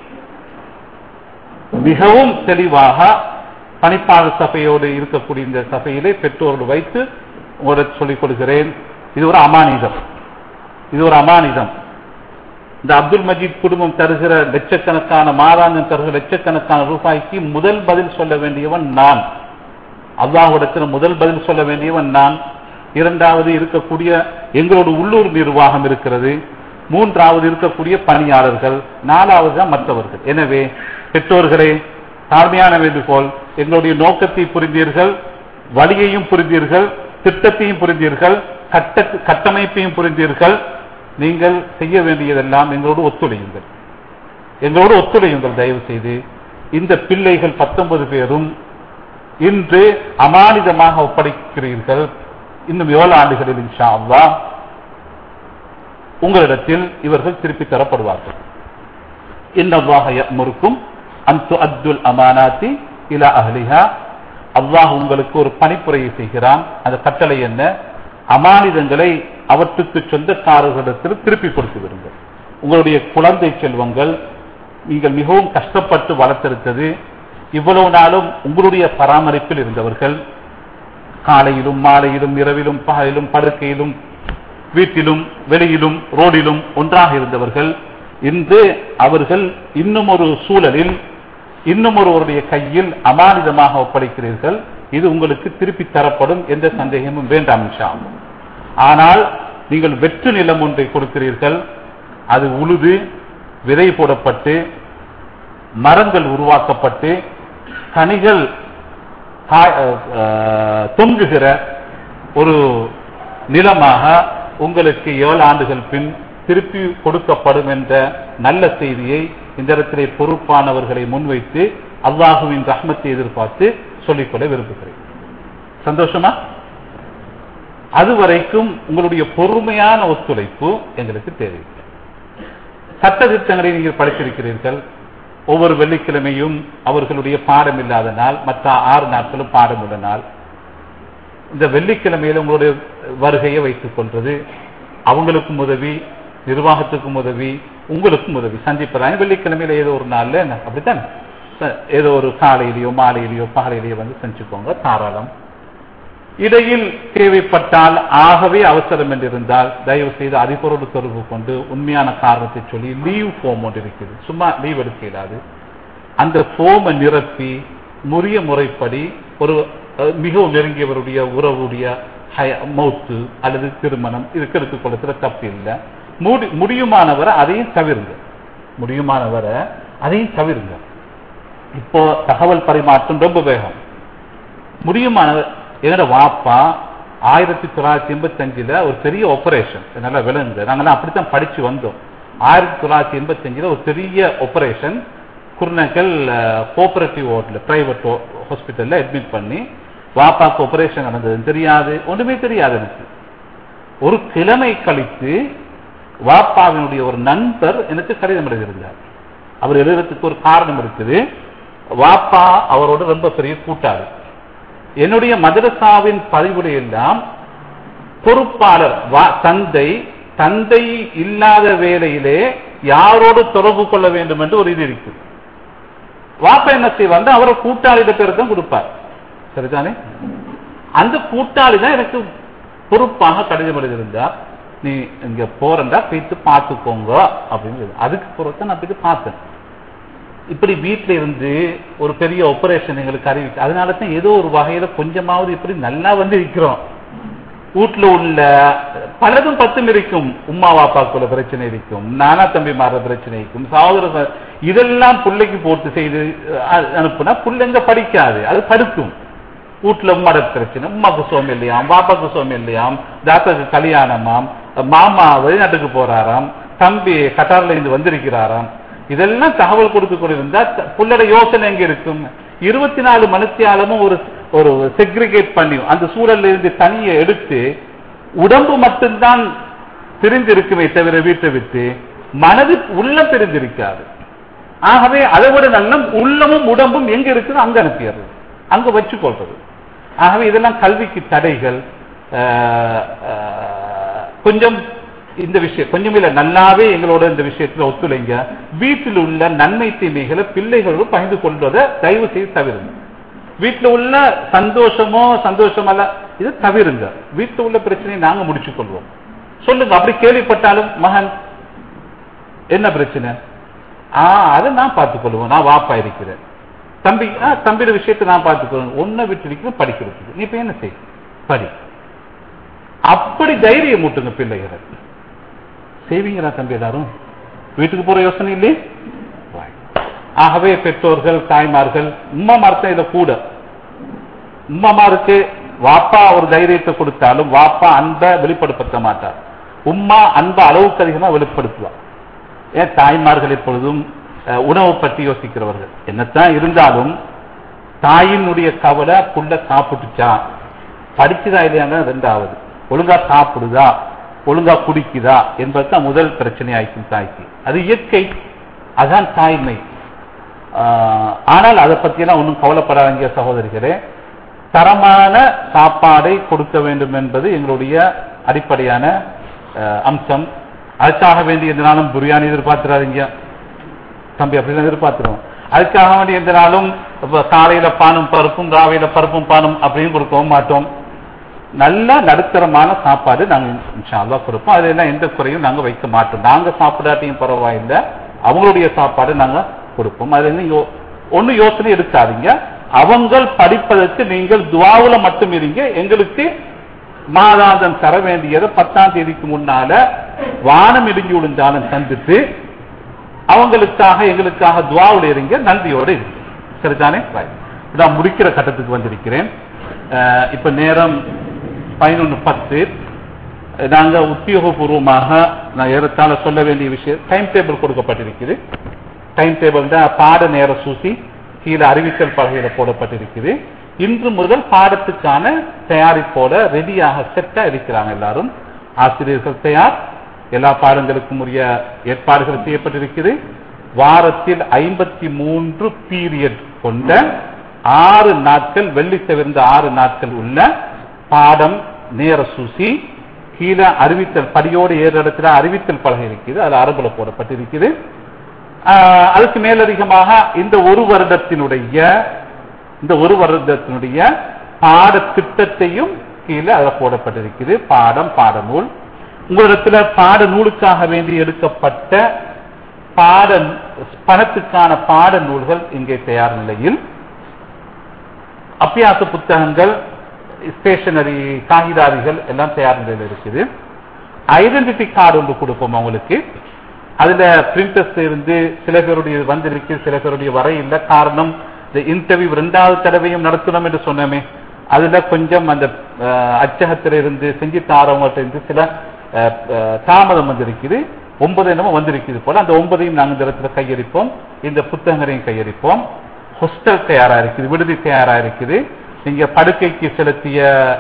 மிகவும் தெளிவாக பணிப்பாளர் சபையோடு இருக்கக்கூடிய இந்த சபையிலே பெற்றோரோடு வைத்து உங்களுக்கு சொல்லிக் கொடுக்கிறேன். இது ஒரு அமானிதம், இது ஒரு அமானிதம். இந்த அப்துல் மஜீத் குடும்பம் தருகிற லட்சக்கணக்கான மாதாந்தம் தருகிற லட்சக்கணக்கான ரூபாய்க்கு முதல் பதில் சொல்ல வேண்டியவன் நான். அல்லாஹ்விடத்தில் முதல் பதில் சொல்ல வேண்டியவன் நான். இரண்டாவது இருக்கக்கூடிய எங்களோட உள்ளூர் நிர்வாகம் இருக்கிறது. மூன்றாவது இருக்கக்கூடிய பணியாளர்கள். நாலாவது தான் மற்றவர்கள். எனவே பெற்றோர்களே, தாழ்மையான வேண்டுகோள், எங்களுடைய நோக்கத்தை புரிந்தீர்கள், வழியையும் புரிந்தீர்கள், திட்டத்தையும் புரிந்தீர்கள், கட்ட கட்டமைப்பையும் புரிந்தீர்கள். நீங்கள் செய்ய வேண்டியதெல்லாம் எங்களோடு ஒத்துழையுங்கள், எங்களோடு ஒத்துழையுங்கள் தயவு செய்து. இந்த பிள்ளைகள் பத்தொன்பது பேரும் இன்று அமானிதமாக ஒப்படைக்கிறீர்கள். இன்னும் ஏழு ஆண்டுகளில் இன்ஷா அல்லாஹ் உங்களிடத்தில் இவர்கள் திருப்பி தரப்படுவார்கள். இன்னல்லாஹ யஅமுருக்கும் அன் துஅத்துல் அமானாத்தி இலா அஹ்லிஹா. அல்லாஹ் உங்களுக்கு ஒரு பணிப்புரையை செய்கிறான். அந்த கட்டளை என்ன? அமானிதங்களை அவற்றுக்கு சொந்தக்காரர்களிடத்தில் திருப்பி கொடுத்து விடுங்கள். உங்களுடைய குழந்தை செல்வங்கள் நீங்கள் மிகவும் கஷ்டப்பட்டு வளர்த்தெடுத்தது, இவ்வளவு நாளும் உங்களுடைய பராமரிப்பில் இருந்தவர்கள், காலையிலும் மாலையிலும் இரவிலும் பகலிலும் படுக்கையிலும் வீட்டிலும் வெளியிலும் ரோடிலும் ஒன்றாக இருந்தவர்கள், இன்று அவர்கள் இன்னும் ஒரு சூழலில் இன்னும் ஒருவருடைய கையில் அமானிதமாக ஒப்படைக்கிறீர்கள். இது உங்களுக்கு திருப்பி தரப்படும், எந்த சந்தேகமும் வேண்டாம் இன்ஷா அல்லாஹ். ஆனால் நீங்கள் வெற்று நிலம் ஒன்றை கொடுக்கிறீர்கள். அது உழுது விதை போடப்பட்டு மரங்கள் உருவாக்கப்பட்டு கனிகள் தொங்குகிற ஒரு நிலமாக உங்களுக்கு ஏழு ஆண்டுகள் பின் திருப்பி கொடுக்கப்படும் என்ற நல்ல செய்தியை இந்த இடத்திலே பொறுப்பானவர்களை முன்வைத்து அல்லாஹுவின் ரஹ்மத்தை எதிர்பார்த்து சொல்லிக்கொள்ள விரும்புகிறேன். சந்தோஷமா? அதுவரைக்கும் உங்களுடைய பொறுமையான ஒத்துழைப்பு எங்களுக்கு தேவையில்லை. சட்ட திட்டங்களை நீங்கள் படித்திருக்கிறீர்கள். ஒவ்வொரு வெள்ளிக்கிழமையும் அவர்களுடைய பாடம் இல்லாத நாள், மற்ற ஆறு நாட்களும் பாடம் உள்ள நாள். இந்த வெள்ளிக்கிழமையில உங்களுடைய வருகையை வைத்துக் கொள்வது அவங்களுக்கும் உதவி, நிர்வாகத்துக்கும் உதவி, உங்களுக்கும் உதவி. சந்திப்பதாங்க வெள்ளிக்கிழமையில ஏதோ ஒரு நாள்ல என்ன அப்படித்தானே, ஏதோ ஒரு காலையிலேயோ மாலையிலேயோ பகலையிலேயோ வந்து செஞ்சுக்கோங்க, தாராளம். இடையில் தேவைப்பட்டால், ஆகவே அவசரம் என்றிருந்தால் தயவு செய்து அதிபரோடு தொடர்பு கொண்டு உண்மையான காரணத்தை சொல்லி லீவ் ஃபார்ம் ஒன்று இருக்குது, சும்மா லீவ் எடுக்க இயலாது, அந்த ஃபார்மை நிரப்பி முறிய முறைப்படி ஒரு மிகவும் நெருங்கியவருடைய உறவுடைய மௌத்து அல்லது திருமணம் இதுக்கு எடுத்துக் கொள்ளுகிற தப்பு இல்லை. முடியுமானவரை அதையும் தவிருங்க, முடியுமானவரை அதையும் தவிருங்க. இப்போ தகவல் பரிமாற்றம் ரொம்ப வேகம். முடியுமானவர் என்னோட வாப்பா ஆயிரத்தி தொள்ளாயிரத்தி எண்பத்தி அஞ்சுல ஒரு பெரிய ஆபரேஷன், நல்லா விளங்குங்க, நாங்கெல்லாம் அப்படித்தான் படிச்சு வந்தோம். ஆயிரத்தி தொள்ளாயிரத்தி எண்பத்தி அஞ்சுல ஒரு பெரிய ஆபரேஷன் குருநகல் கோஆபரேட்டிவ் வார்டுல பிரைவேட் ஹாஸ்பிட்டல்ல அட்மிட் பண்ணி வாப்பாக்கு ஆபரேஷன் நடந்ததுன்னு தெரியாது, ஒன்றுமே தெரியாது எனக்கு. ஒரு கிழமை கழித்து வாப்பாவினுடைய ஒரு நண்பர் எனக்கு கடிதம் எழுதியிருந்தார். அவர் எழுதுறதுக்கு ஒரு காரணம் இருக்குது. வாப்பா அவரோட ரொம்ப பெரிய கூட்டாளி. என்னுடைய மதரசாவின் பதிவுடைய எல்லாம் பொறுப்பாளர் தந்தை தந்தை இல்லாத வேளையிலே யாரோடு தொடர்பு கொள்ள வேண்டும் என்று ஒரு இது இருக்கு. வாப்பா என்ன செய்வாங்க, அவரை கூட்டாளிட பேர் தான் கொடுப்பார், சரிதானே? அந்த கூட்டாளி தான் எனக்கு பொறுப்பாக கடிதம் எழுதியிருந்தார். நீ இங்க போறா போயிட்டு பார்த்துக்கோங்க அப்படின்னு. அதுக்கு பொறுத்த நான் போயிட்டு பார்த்தேன். இப்படி வீட்டில இருந்து ஒரு பெரிய ஆபரேஷன் எங்களுக்கு அறிவிச்சு, அதனால தான் ஏதோ ஒரு வகையில கொஞ்சமாவது இப்படி நல்லா வந்து இருக்கிறோம். வீட்டுல உள்ள பலதும் பத்தும் இருக்கும். உமா வாப்பாக்குள்ள பிரச்சனை இருக்கும், நானா தம்பி மாற பிரச்சனை இருக்கும், சகோதர இதெல்லாம் பிள்ளைக்கு போட்டு செய்து அனுப்புனா பிள்ளைங்க படிக்காது, அது படுக்கும். வீட்டுல உம்மாட பிரச்சனை, உமாக்கு சோம் இல்லையாம், பாப்பாக்கு சோம் இல்லையாம், தாத்தாக்கு கல்யாணமாம், மாமா வெளிநாட்டுக்கு போறாராம், தம்பி கட்டார்ல இருந்து வந்திருக்கிறாராம், இதெல்லாம் தகவல் கொடுத்து கொண்டிருந்தா புள்ளட யோசனை எங்க இருக்கும்? இருபத்தி நாலு மணித்தியாலமும் ஒரு ஒரு செக்ரிகேட் பண்ணி அந்த சூழல்ல இருந்து தனியை எடுத்து உடம்பு மட்டும்தான் பிரிந்திருக்குமே தவிர வீட்டை விட்டு மனது உள்ளம் பிரிந்திருக்காது. ஆகவே அதை விட நல்ல உள்ளமும் உடம்பும் எங்க இருக்குது அங்க அனுப்பிடுறது, அங்க வச்சு கொள்றது. ஆகவே இதெல்லாம் கல்விக்கு தடைகள். கொஞ்சம் இந்த விஷயம் கொஞ்சம் இல்ல நல்லாவே எங்களோட இந்த விஷயத்துல ஒத்துழைங்க. வீட்டில் உள்ள நன்மை தீமைகளை பிள்ளைகளோடு பகிர்ந்து கொள்வதை தயவு செய்து தவிருங்க. வீட்டுல உள்ள சந்தோஷமோ சந்தோஷம் அல்ல இது தவிருங்க. வீட்டுல உள்ள பிரச்சனையை நாங்க முடிச்சுக் கொள்வோம். சொல்லுங்க. அப்படி கேள்விப்பட்டாலும் மகன் என்ன பிரச்சனை, ஆஹ் அதை நான் பார்த்துக் கொள்வோம், நான் வாப்பா இருக்கிறேன், தம்பி தம்பியோட விஷயத்தை நான் பார்த்துக்கொள்வேன், ஒன்ன விட்டு இருக்கிற படிக்கிறதுக்கு நீ இப்ப என்ன செய்ய படி. அப்படி தைரியம் மூட்டுங்க பிள்ளைகளை. செய்வீங்களா தம்பி எல்லாரும்? வீட்டுக்கு போற யோசனை இல்லையே. ஆகவே பெற்றோர்கள் தாய்மார்கள் உம்மாமார்த்த இதை கூட உம்மாமாருக்கு வாப்பா ஒரு தைரியத்தை கொடுத்தாலும் வாப்பா அன்பை வெளிப்படுத்த மாட்டார். உம்மா அன்பை அளவுக்கு அதிகமா வெளிப்படுத்துவார். ஏன் தாய்மார்கள் எப்பொழுதும் உணவு பற்றி யோசிக்கிறவர்கள். என்னத்தான் இருந்தாலும் தாயினுடைய கவலை புள்ள சாப்பிட்டுச்சா படிச்சுதா இல்லையா ரெண்டாவது, ஒழுங்கா சாப்பிடுதா ஒழுங்கா குடிக்குதா என்பதுதான் முதல் பிரச்சனை ஆயிக்கும் தாய்க்கு. அது இயற்கை, அதான் தாய்மை. ஆனால் அதை பற்றியெல்லாம் ஒன்றும் கவலைப்படாதீங்க சகோதரிகளே. தரமான சாப்பாடை கொடுக்க வேண்டும் என்பது எங்களுடைய அடிப்படையான அம்சம். அதுக்காக வேண்டி எந்த நாளும் பிரியாணி எதிர்பார்த்துறாதீங்க தம்பி, அப்படிதான் எதிர்பார்த்துருவோம். அதுக்காக வேண்டி எந்த நாளும் காலையில பானும் பருப்பும் ராவையில பருப்பும் பானும் அப்படின்னு கொடுக்கவும் மாட்டோம். நல்ல நடுத்தரமான சாப்பாடு நாங்க இன்ஷா அல்லாஹ் கொடுப்போம். அதெல்லாம் எந்த குறையும் நாங்க வைக்க மாட்டோம். நாங்க சாப்பிடாட்டியும் பரவாயில்லை, அவங்களுடைய சாப்பாடு நாங்க கொடுப்போம். அது ஒண்ணு யோசனை எடுக்காதீங்க. அவங்கள் படிப்பதற்கு நீங்கள் துவாவுல மட்டும் இருங்க. எங்களுக்கு மாதாந்தம் தர வேண்டியதை பத்தாம் தேதிக்கு முன்னால வானம் இடிஞ்சு விழுந்தாலும் சந்தித்து அவங்களுக்காக எங்களுக்காக துவாவுல இருங்க, நன்றியோடு இருக்கு. சரிதானே? நான் முடிக்கிற கட்டத்துக்கு வந்திருக்கிறேன். இப்ப நேரம் பதினொன்னு பத்து. நாங்க உத்தியோகபூர்வமாக நான் ஏறத்தாழ சொல்ல வேண்டிய விஷயம் டைம் டேபிள் கொடுக்கப்பட்டிருக்குது. டைம் டேபிள் தான் பாட நேர சூசி கீழே அறிவித்தல் பலகையில போடப்பட்டிருக்குது. இன்று முதல் பாடத்துக்கான தயாரிப்போட ரெடியாக செட்டா இருக்கிறாங்க எல்லாரும். ஆசிரியர்கள் தயார், எல்லா பாடங்களுக்கும் உரிய ஏற்பாடுகள் செய்யப்பட்டிருக்குது. வாரத்தில் ஐம்பத்தி மூன்று பீரியட் கொண்ட ஆறு நாட்கள், வெள்ளி தவிர்ந்த ஆறு நாட்கள் உள்ள பாடம் நேர சூசி கீழே அறிவித்தல் படியோடு ஏறு இடத்துல அறிவித்தல் பலகை இருக்குது, அது அரபுல போடப்பட்டிருக்குது. அதுக்கு மேலதிகமாக இந்த ஒரு வருடத்தினுடைய இந்த ஒரு வருடத்தினுடைய பாடத்திட்டத்தையும் கீழே அதில் போடப்பட்டிருக்குது. பாடம் பாடநூல் உங்களிடத்துல பாட நூலுக்காக வேண்டி எடுக்கப்பட்ட பாட பணத்துக்கான பாட நூல்கள் இங்கே தயார் நிலையில். அபியாச புத்தகங்கள், ஸ்டேஷனரி காகிதாதிகள் எல்லாம் தயார் நிலையில் இருக்குது. ஐடென்டிட்டி கார்டு ஒன்று கொடுப்போம் அவங்களுக்கு. அதுல பிரிண்டர்ஸ் இருந்து சில பேருடைய வந்திருக்கு, சில பேருடைய வர இல்லை. காரணம் இந்த இன்டர்வியூ ரெண்டாவது தடவையும் நடத்தணும் என்று சொன்னோமே, அதுல கொஞ்சம் அந்த அச்சகத்தில இருந்து செஞ்சு தாரவங்கள்ட்ட இருந்து சில தாமதம் வந்திருக்குது. ஒன்பது என்னமோ வந்திருக்குது போல. அந்த ஒன்பதையும் நாங்கள் இந்த இடத்துல கையளிப்போம், இந்த புத்தகங்களையும் கையளிப்போம். ஹாஸ்டல் தயாரா இருக்குது, விடுதி தயாரா இருக்குது. நீங்க படுக்கைக்கு செலுத்திய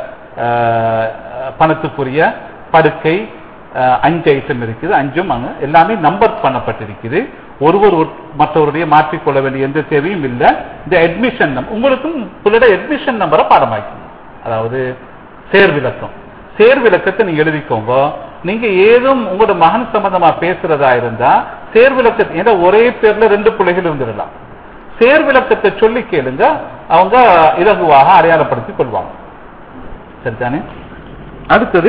பணத்துக்குரிய படுக்கை அஞ்சு ஐட்டம் இருக்குது, அஞ்சும் அங்க எல்லாமே நம்பர் பண்ணப்பட்டிருக்குது. ஒருவர் மற்றவருடைய மாற்றிக்கொள்ள வேண்டிய எந்த தேவையும் இல்லை. இந்த அட்மிஷன் உங்களுக்கும் உங்களோட அட்மிஷன் நம்பரை பாடமாக்கணும். அதாவது சேர்விலக்கம், சேர்விலக்கத்தை நீங்க எழுதிக்கோங்க. நீங்க ஏதும் உங்களோட மகன் சம்பந்தமா பேசுறதா இருந்தா சேர்விலக்கத்தை, ஏன்னா ஒரே பேர்ல ரெண்டு பிள்ளைகள் இருந்துடலாம். சேர்விலக்கத்தை சொல்லி கேளுங்க, அவங்க இலகுவாக அடையாளப்படுத்திக் கொள்வாங்க. சரிதானே? அடுத்தது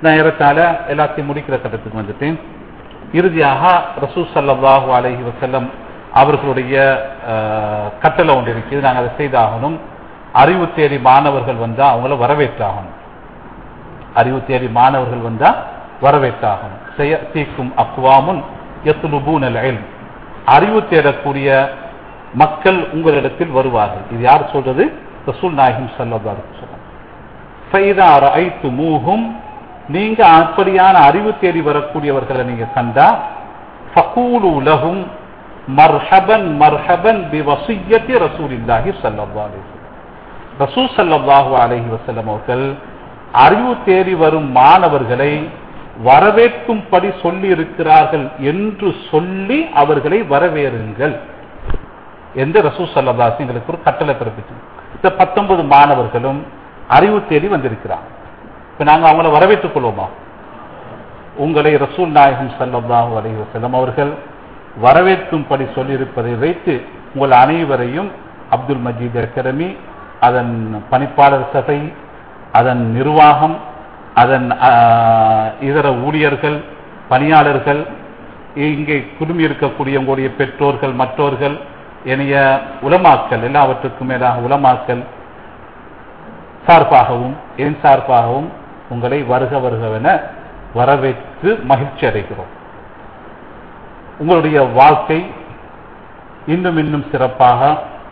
நான் ஏறத்தாழ எல்லாத்தையும் முடிக்கிற கட்டத்துக்கு வந்துட்டேன். இறுதியாக ரசூல் ஸல்லல்லாஹு அலைஹி வஸல்லம் அவர்களுடைய கட்டளை ஒன்று இருக்குது, நாங்கள் அதை செய்தாகணும். அறிவு தேடி மாணவர்கள் வந்தா அவங்கள வரவேற்றாகணும். அறிவு தேடி மாணவர்கள் வந்தா வரவேற்றாகணும். செய்யக்கும் அக்வாமுன் யத்லுபூனல் இல்ம், அறிவு தேடக்கூடிய மக்கள் உங்களிடத்தில் வருவார்கள். இது யார் சொல்றது? ரசூல் நாயகம் ஸல்லல்லாஹு அலைஹி வஸல்லம். ஃபைதா ரஅய்துமூஹும், நீங்க அப்படியான அறிவு தேடி வரக்கூடியவர்களை நீங்க கண்டா, ஃபகூலு லஹும் மர்ஹபன் மர்ஹபன் பிவஸிய்யத்தி ரசூலில்லாஹி ஸல்லல்லாஹு அலைஹி வஸல்லம். ரசூல் ஸல்லல்லாஹு அலைஹி வஸல்லம் அவர்கள் அறிவு தேடி வரும் மாணவர்களை வரவேற்கும்படி சொல்லி இருக்கிறார்கள் என்று சொல்லி அவர்களை வரவேறுங்கள் என்று ரசூல் ஸல்லல்லாஹு அலைஹி வஸல்லம் ஒரு கட்டளை பிறப்பிச்சு. இந்த பத்தொன்பது மாணவர்களும் அறிவு தேடி வந்திருக்கிறாங்க. இப்ப நாங்க அவங்கள வரவேற்றுக் கொள்வோமா? உங்களை ரசூல் நாயகம் ஸல்லல்லாஹு அலைஹி வஸல்லம் அவர்கள் வரவேற்கும்படி சொல்லியிருப்பதை வைத்து உங்கள் அனைவரையும் அப்துல் மஜீத் அகாடமி, அதன் பணிப்பாளர் சபை, அதன் நிர்வாகம், அதன் இதர ஊழியர்கள், பணியாளர்கள், இங்கே குடும்பி இருக்கக்கூடிய உங்களுடைய பெற்றோர்கள், மற்றோர்கள், எனிய உலமாக்கள், எல்லாவற்றுக்கும் மேலாக உலமாக்கள் சார்பாகவும் என் சார்பாகவும் உங்களை வருக வருகவென வரவேற்று மகிழ்ச்சி அடைகிறோம். உங்களுடைய வாழ்க்கை இன்னும் இன்னும் சிறப்பாக,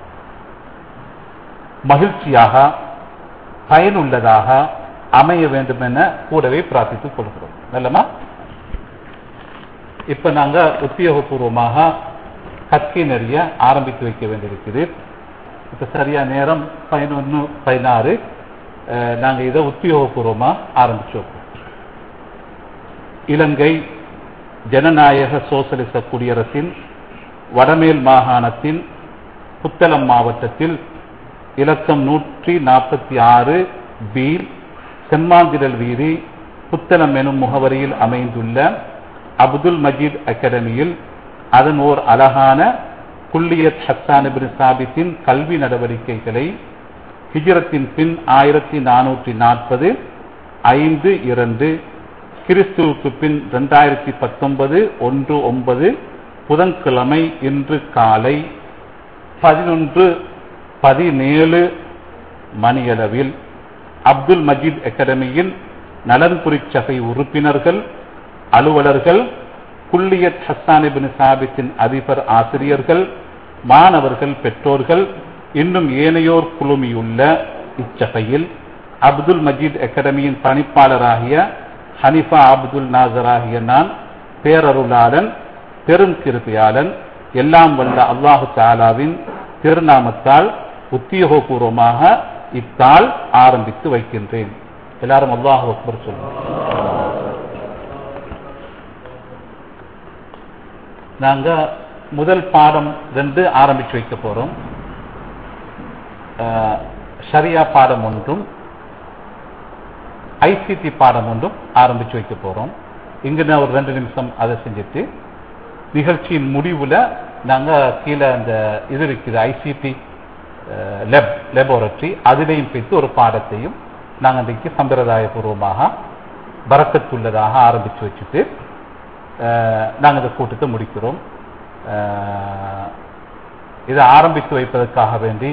மகிழ்ச்சியாக, பயனுள்ளதாக அமைய வேண்டும் என கூடவே பிரார்த்தித்துக் கொள்கிறோம். நல்லமா? இப்ப நாங்க உத்தியோகபூர்வமாக கற்கை நிறைய ஆரம்பித்து வைக்க வேண்டியிருக்குது. இப்ப சரியா நேரம் பதினொன்னு பதினாறு. நாங்க இதை உத்தியோகபூர்வமா ஆரம்பிச்சோம். இலங்கை ஜனநாயக சோசலிச குடியரசின் வடமேல் மாகாணத்தின் புத்தளம் மாவட்டத்தில் இலக்கம் நூற்றி நாற்பத்தி ஆறு பி செம்மாந்திரல் வீதி புத்தளம் எனும் முகவரியில் அமைந்துள்ள அப்துல் மஜீத் அகாடமியில் அதன் ஓர் அழகான குல்லியத் ஹஸ்ஸான் இப்னு சாபித்தின் கல்வி நடவடிக்கைகளை ஹிஜ்ரத்தின் பின் ஆயிரத்தி நானூற்றி நாற்பது ஐந்து இரண்டு கிறிஸ்துவுக்கு பின் இரண்டாயிரத்தி பத்தொன்பது ஒன்று ஒன்பது புதன்கிழமை இன்று காலை பதினொன்று பதினேழு மணியளவில் அப்துல் மஜீத் அகாடமியின் நலன்புரி சபை உறுப்பினர்கள், அலுவலர்கள், குல்லியத் ஹஸ்ஸான் இப்னு சாபித்தின் அதிபர் ஆசிரியர்கள், மாணவர்கள், பெற்றோர்கள், இன்னும் ஏனையோர் குழுமியுள்ள இச்சபையில் அப்துல் மஜீத் அகாடமியின் பணிப்பாளராகிய ஹனிஃபா அப்துல் நாசர் ஆகிய நான் பேரருளாளன், பெரும் கிருபையாளன், எல்லாம் வல்ல அல்லாஹு தஆலாவின் திருநாமத்தால் உத்தியோகபூர்வமாக இத்தால் ஆரம்பித்து வைக்கின்றேன். எல்லாரும் அல்லாஹு அக்பர் சொல்லுங்க. நாங்க முதல் பாடம் ரெண்டு ஆரம்பிச்சு வைக்க போறோம். ஷரியா பாடம் ஒன்றும் ஐசிடி பாடம் ஒன்றும் ஆரம்பிச்சு வைக்க போறோம். இங்க நான் ஒரு ரெண்டு நிமிஷம் அதை செஞ்சுட்டு நிகழ்ச்சியின் முடிவுல நாங்க கீழே அந்த இது இருக்குது ஐசிடி லெப் லெபோரட்டரி, அதிலையும் வைத்து ஒரு பாடத்தையும் நாங்கள் இன்றைக்கு சம்பிரதாய பூர்வமாக பரக்கத்துள்ளதாக ஆரம்பித்து வச்சுட்டு நாங்கள் இந்த கூட்டத்தை முடிக்கிறோம். இதை ஆரம்பித்து வைப்பதற்காக வேண்டி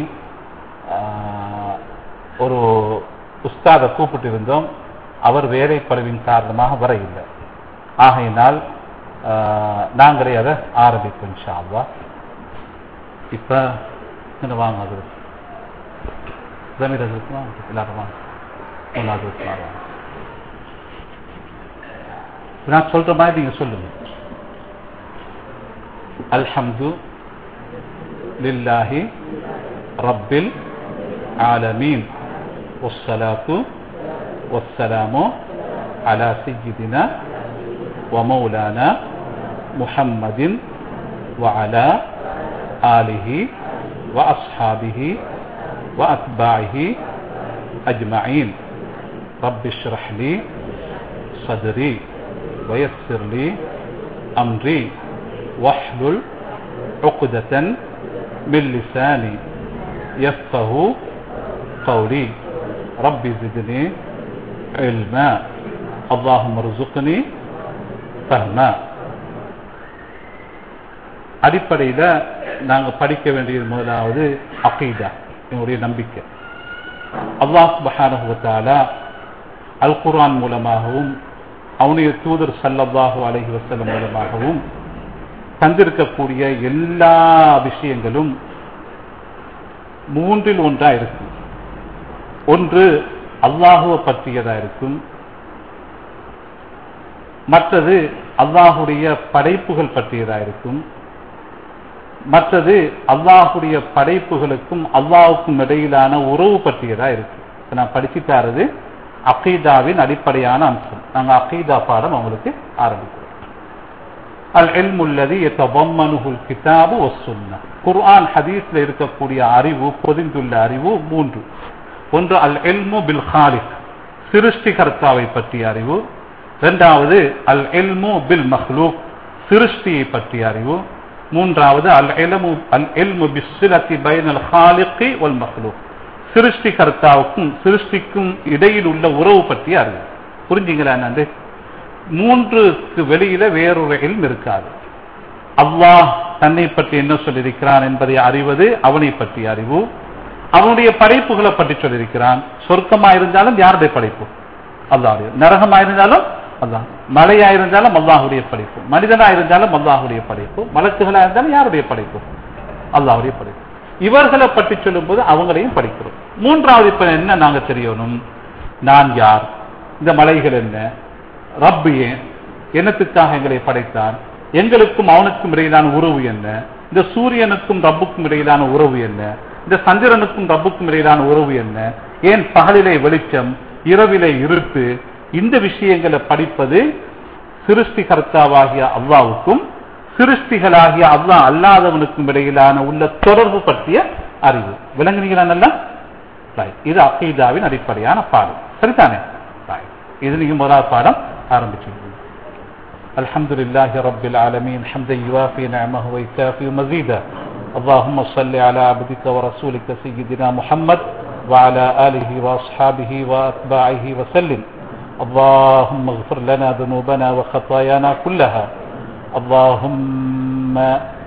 ஒரு உஸ்தாதை கூப்பிட்டு இருந்தோம். அவர் வேலை பழுவின் காரணமாக வர இல்லை. ஆகையினால் நாங்களே அதை ஆரம்பிப்போம் இன்ஷா அல்லாஹ். இப்ப வாங்க, அது ஜமீர் இருக்குமா எல்லாரும் வாங்க. நான் சொல்ற மாதிரி நீங்க சொல்லுங்க. அல்ஹம்து லில்லாஹி ரப்பில் ஆலமீன் வஸ்ஸலாத்து வஸ்ஸலாமு அலா சய்யிதினா வ மௌலானா முஹம்மதின் வ அலா ஆலிஹி வ அஸ்ஹாபிஹி வ அத்பாஇஹி அஜ்மஈன். ரப்பி ஷ்ரஹ் லி صدري ويسر لي أمري واحلل عقدة من لساني يفقه قولي. ربي زدني علما அல்லாஹும்ம ர்ஸுக்னி ஃபஹ்மா. அடிப்படையில நாங்க படிக்க வேண்டியது முதலாவது அகீதா, என்னுடைய நம்பிக்கை. அல்லாஹ் சுப்ஹானஹு வ தஆலா அல் குர்ஆன் மூலமாகவும் அவனுடைய தூதர் ஸல்லல்லாஹு அலைஹி வஸல்லம் மூலமாகவும் தந்திருக்கக்கூடிய எல்லா விஷயங்களும் மூன்றில் ஒன்றா இருக்கும். ஒன்று அல்லாஹுவை பற்றியதா இருக்கும், மற்றது அல்லாஹுடைய படைப்புகள் பற்றியதா இருக்கும், மற்றது அல்லாஹுடைய படைப்புகளுக்கும் அல்லாஹுக்கும் இடையிலான உறவு பற்றியதா இருக்கும். நான் படிச்சுட்டாரது அகீதாவின் அடிப்படையான அம்சம். நாங்க அகீதா பாடம் அவங்களுக்கு ஆரம்பிக்கிறோம். அல் இல்மு அல்லதி யததம்மனுஹுல் கிதாபு வஸ்ஸுன்னஹ். குர்ஆன் ஹதீஸ்ல இருக்கக்கூடிய அறிவு, பொதிந்துள்ள அறிவு மூன்று. ஒன்று அல் இல்மு பில் காலிக், சிருஷ்டிகர்த்தாவை பற்றிய அறிவு. இரண்டாவது அல் இல்மு பில் மஹ்லூக், சிருஷ்டியை பற்றிய அறிவு. மூன்றாவது அல் இல்மு அல் இல்மு பிஸ்ஸிலத்தி பைனல் காலிகி வல் மஹ்லூக், சிருஷ்டிகர்த்தாவுக்கும் சிருஷ்டிக்கும் இடையில் உள்ள உறவு பற்றிய அறிவு. புரிஞ்சுங்களா? என்னது? மூன்றுக்கு வெளியில வேறொரு இல்ம் இருக்காது. அல்லாஹ் தன்னை பற்றி என்ன சொல்லியிருக்கிறான் என்பதை அறிவது அவனை பற்றிய அறிவு. அவனுடைய படைப்புகளை பற்றி சொல்லியிருக்கிறான். சொர்க்கமா இருந்தாலும் யாருடைய படைப்பு? அல்லாஹ்வுடைய. நரகமா இருந்தாலும் அல்லாஹ். மலையா இருந்தாலும் அல்லாஹ்வுடைய படைப்பு. மனிதனா இருந்தாலும் அல்லாஹ்வுடைய படைப்பு. மலக்குகளா இருந்தாலும் யாருடைய படைப்பு? அல்லாஹ்வுடைய படைப்பு. இவர்களை பற்றி சொல்லும் போது அவங்களையும் படிக்கிறோம். மூன்றாவது இப்ப என்ன நாங்க தெரியணும்? நான் யார்? இந்த மலைகள் என்ன? ரப்பு ஏன் என்னத்துக்காக எங்களை படைத்தான்? எங்களுக்கும் அவனுக்கும் இடையிலான உறவு என்ன? இந்த சூரியனுக்கும் ரப்புக்கும் இடையிலான உறவு என்ன? இந்த சந்திரனுக்கும் ரப்புக்கும் இடையிலான உறவு என்ன? ஏன் பகலிலே வெளிச்சம், இரவிலே இருட்டு? இந்த விஷயங்களை படிப்பது சிருஷ்டிகர்த்தாவாகிய அல்லாஹ்வுக்கும் சிருஷ்டிகளாகிய அல்லாஹ் அல்லாதவனுக்கும் இடையிலான உள்ள தொடர்பு பற்றிய அறிவு. விளங்குனீங்களா? நல்லா. இது அகீதாவின் அடிப்படையான பாடம். சரிதானே? இது நீங்க முதலாவது பாடம் ஆரம்பிச்சிருக்கீங்க. அல்ஹம்துலில்லாஹி ரப்பில் ஆலமீன் ஹம்தன் யுவாஃபி நிஅமஹு வ யுகாஃபி மஸீதா. اللهم صل على عبدك ورسولك سيدنا محمد وعلى آله وأصحابه وأتباعه وسلم. اللهم اغفر لنا ذنوبنا وخطايانا كلها. اللهم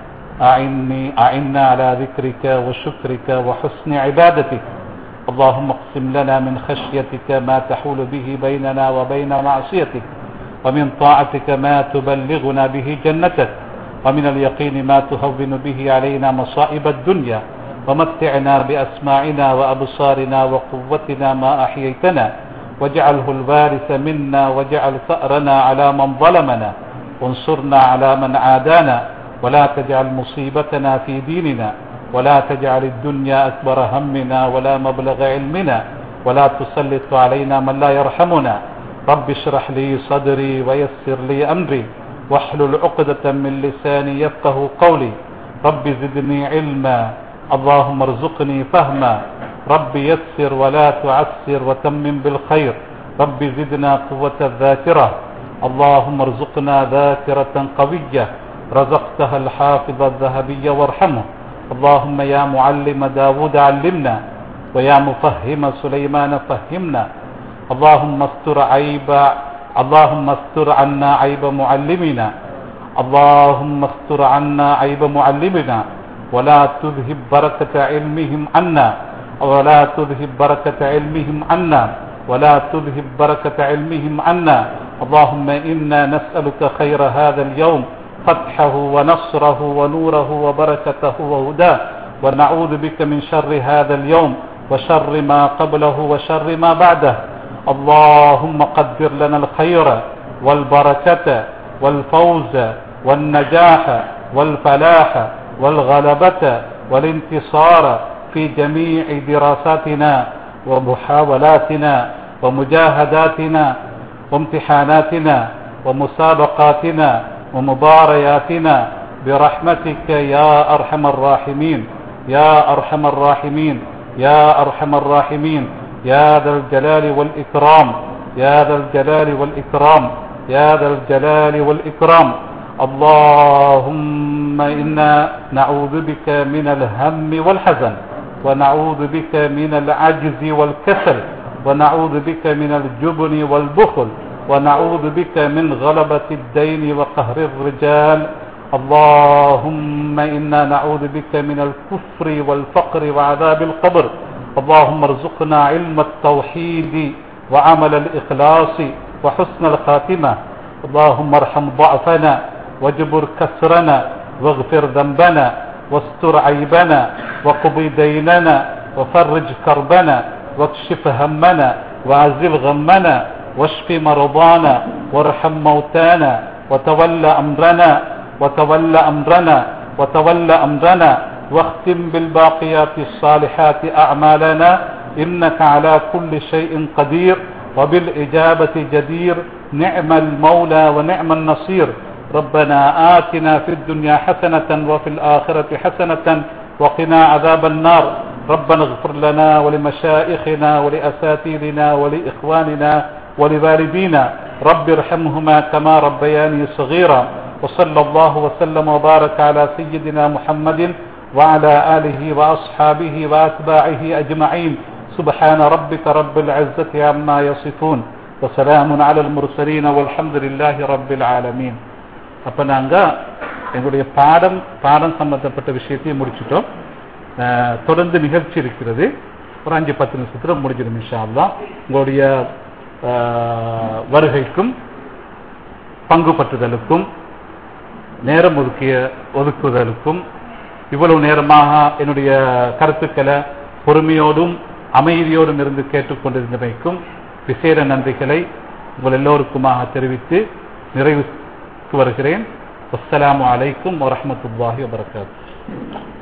أعني أعنا على ذكرك وشكرك وحسن عبادتك. اللهم اقسم لنا من خشيتك ما تحول به بيننا وبين معصيتك، ومن طاعتك ما تبلغنا به جنتك، ومن اليقين ما تهون به علينا مصائب الدنيا، ومتعنا بأسماعنا وأبصارنا وقوتنا ما أحييتنا، واجعله الوارث منا، واجعل ثأرنا على من ظلمنا، وانصرنا على من عادانا، ولا تجعل مصيبتنا في ديننا، ولا تجعل الدنيا أكبر همنا ولا مبلغ علمنا، ولا تسلط علينا من لا يرحمنا. رب اشرح لي صدري ويسر لي أمري واحلل عقدة من لساني يفقه قولي. رب زدني علما، اللهم ارزقني فهما. رب يسر ولا تعسر وتمم بالخير. رب زدنا قوة الذاكرة. اللهم ارزقنا ذاكرة قوية رزقتها الحافظ الذهبي وارحمه. اللهم يا معلم داود علمنا، ويا مفهم سليمان فهمنا. اللهم استر عيب اللهم استر عنا عيب معلمنا. اللهم استر عنا عيب معلمنا، ولا تذهب بركة علمهم عنا، ولا تذهب بركة علمهم عنا، ولا تذهب بركة علمهم عنا. اللهم إنا نسألك خير هذا اليوم، فتحه ونصره ونوره وبركته وهداه، ونعوذ بك من شر هذا اليوم وشر ما قبله وشر ما بعده. اللهم قدر لنا الخير والبركة والفوز والنجاح والفلاح والغلبة والانتصار في جميع دراساتنا ومحاولاتنا ومجاهداتنا وامتحاناتنا ومسابقاتنا ومبارياتنا برحمتك يا أرحم الراحمين يا أرحم الراحمين يا أرحم الراحمين يا ذا الجلال والإكرام يا ذا الجلال والإكرام يا ذا الجلال والإكرام. اللهم إنا نعوذ بك من الهم والحزن، ونعوذ بك من العجز والكسل، ونعوذ بك من الجبن والبخل، ونعوذ بك من غلبة الدين وقهر الرجال. اللهم إنا نعوذ بك من الكفر والفقر وعذاب القبر. اللهم ارزقنا علم التوحيد وعمل الإخلاص وحسن الخاتمة. اللهم ارحم ضعفنا واجبر كسرنا واغفر ذنبنا واستر عيبنا وقضي ديننا وفرج كربنا واكشف همنا وعزل غمنا واشف مرضانا وارحم موتانا وتولى أمرنا وتولى أمرنا وتولى أمرنا واختم بالباقيات الصالحات أعمالنا إنك على كل شيء قدير وبالإجابة جدير. نعم المولى ونعم النصير. ربنا آتنا في الدنيا حسنة وفي الآخرة حسنة وقنا عذاب النار. ربنا اغفر لنا ولمشائخنا ولأساتذتنا ولإخواننا ولوالدينا رب ارحمهما كما ربياني صغيرا. وصلى الله وسلم وبارك على سيدنا محمد وعلى آله وأصحابه وأتباعه أجمعين. سبحان ربك رب العزة عما يصفون وسلام على المرسلين والحمد لله رب العالمين. அப்ப நாங்க எங்களுடைய பாடம் பாடம் சம்பந்தப்பட்ட விஷயத்தையும் முடிச்சிட்டோம். தொடர்ந்து நிகழ்ச்சி இருக்கிறது. ஒரு அஞ்சு பத்து நிமிஷத்துல முடிஞ்சிடும் இன்ஷா அல்லாஹ். உங்களுடைய வருகைக்கும் பங்கு பற்றுதலுக்கும் நேரம் ஒதுக்கிய ஒதுக்குதலுக்கும் இவ்வளவு நேரமாக என்னுடைய கருத்துக்களை பொறுமையோடும் அமைதியோடும் இருந்து கேட்டுக்கொண்டிருந்தமைக்கும் விசேட நன்றிகளை உங்கள் எல்லோருக்குமாக தெரிவித்து நிறைவு வருகிறேன். அஸ்ஸலாமு அலைக்கும் வரஹ்மத்துல்லாஹி வபரகாத்துஹு.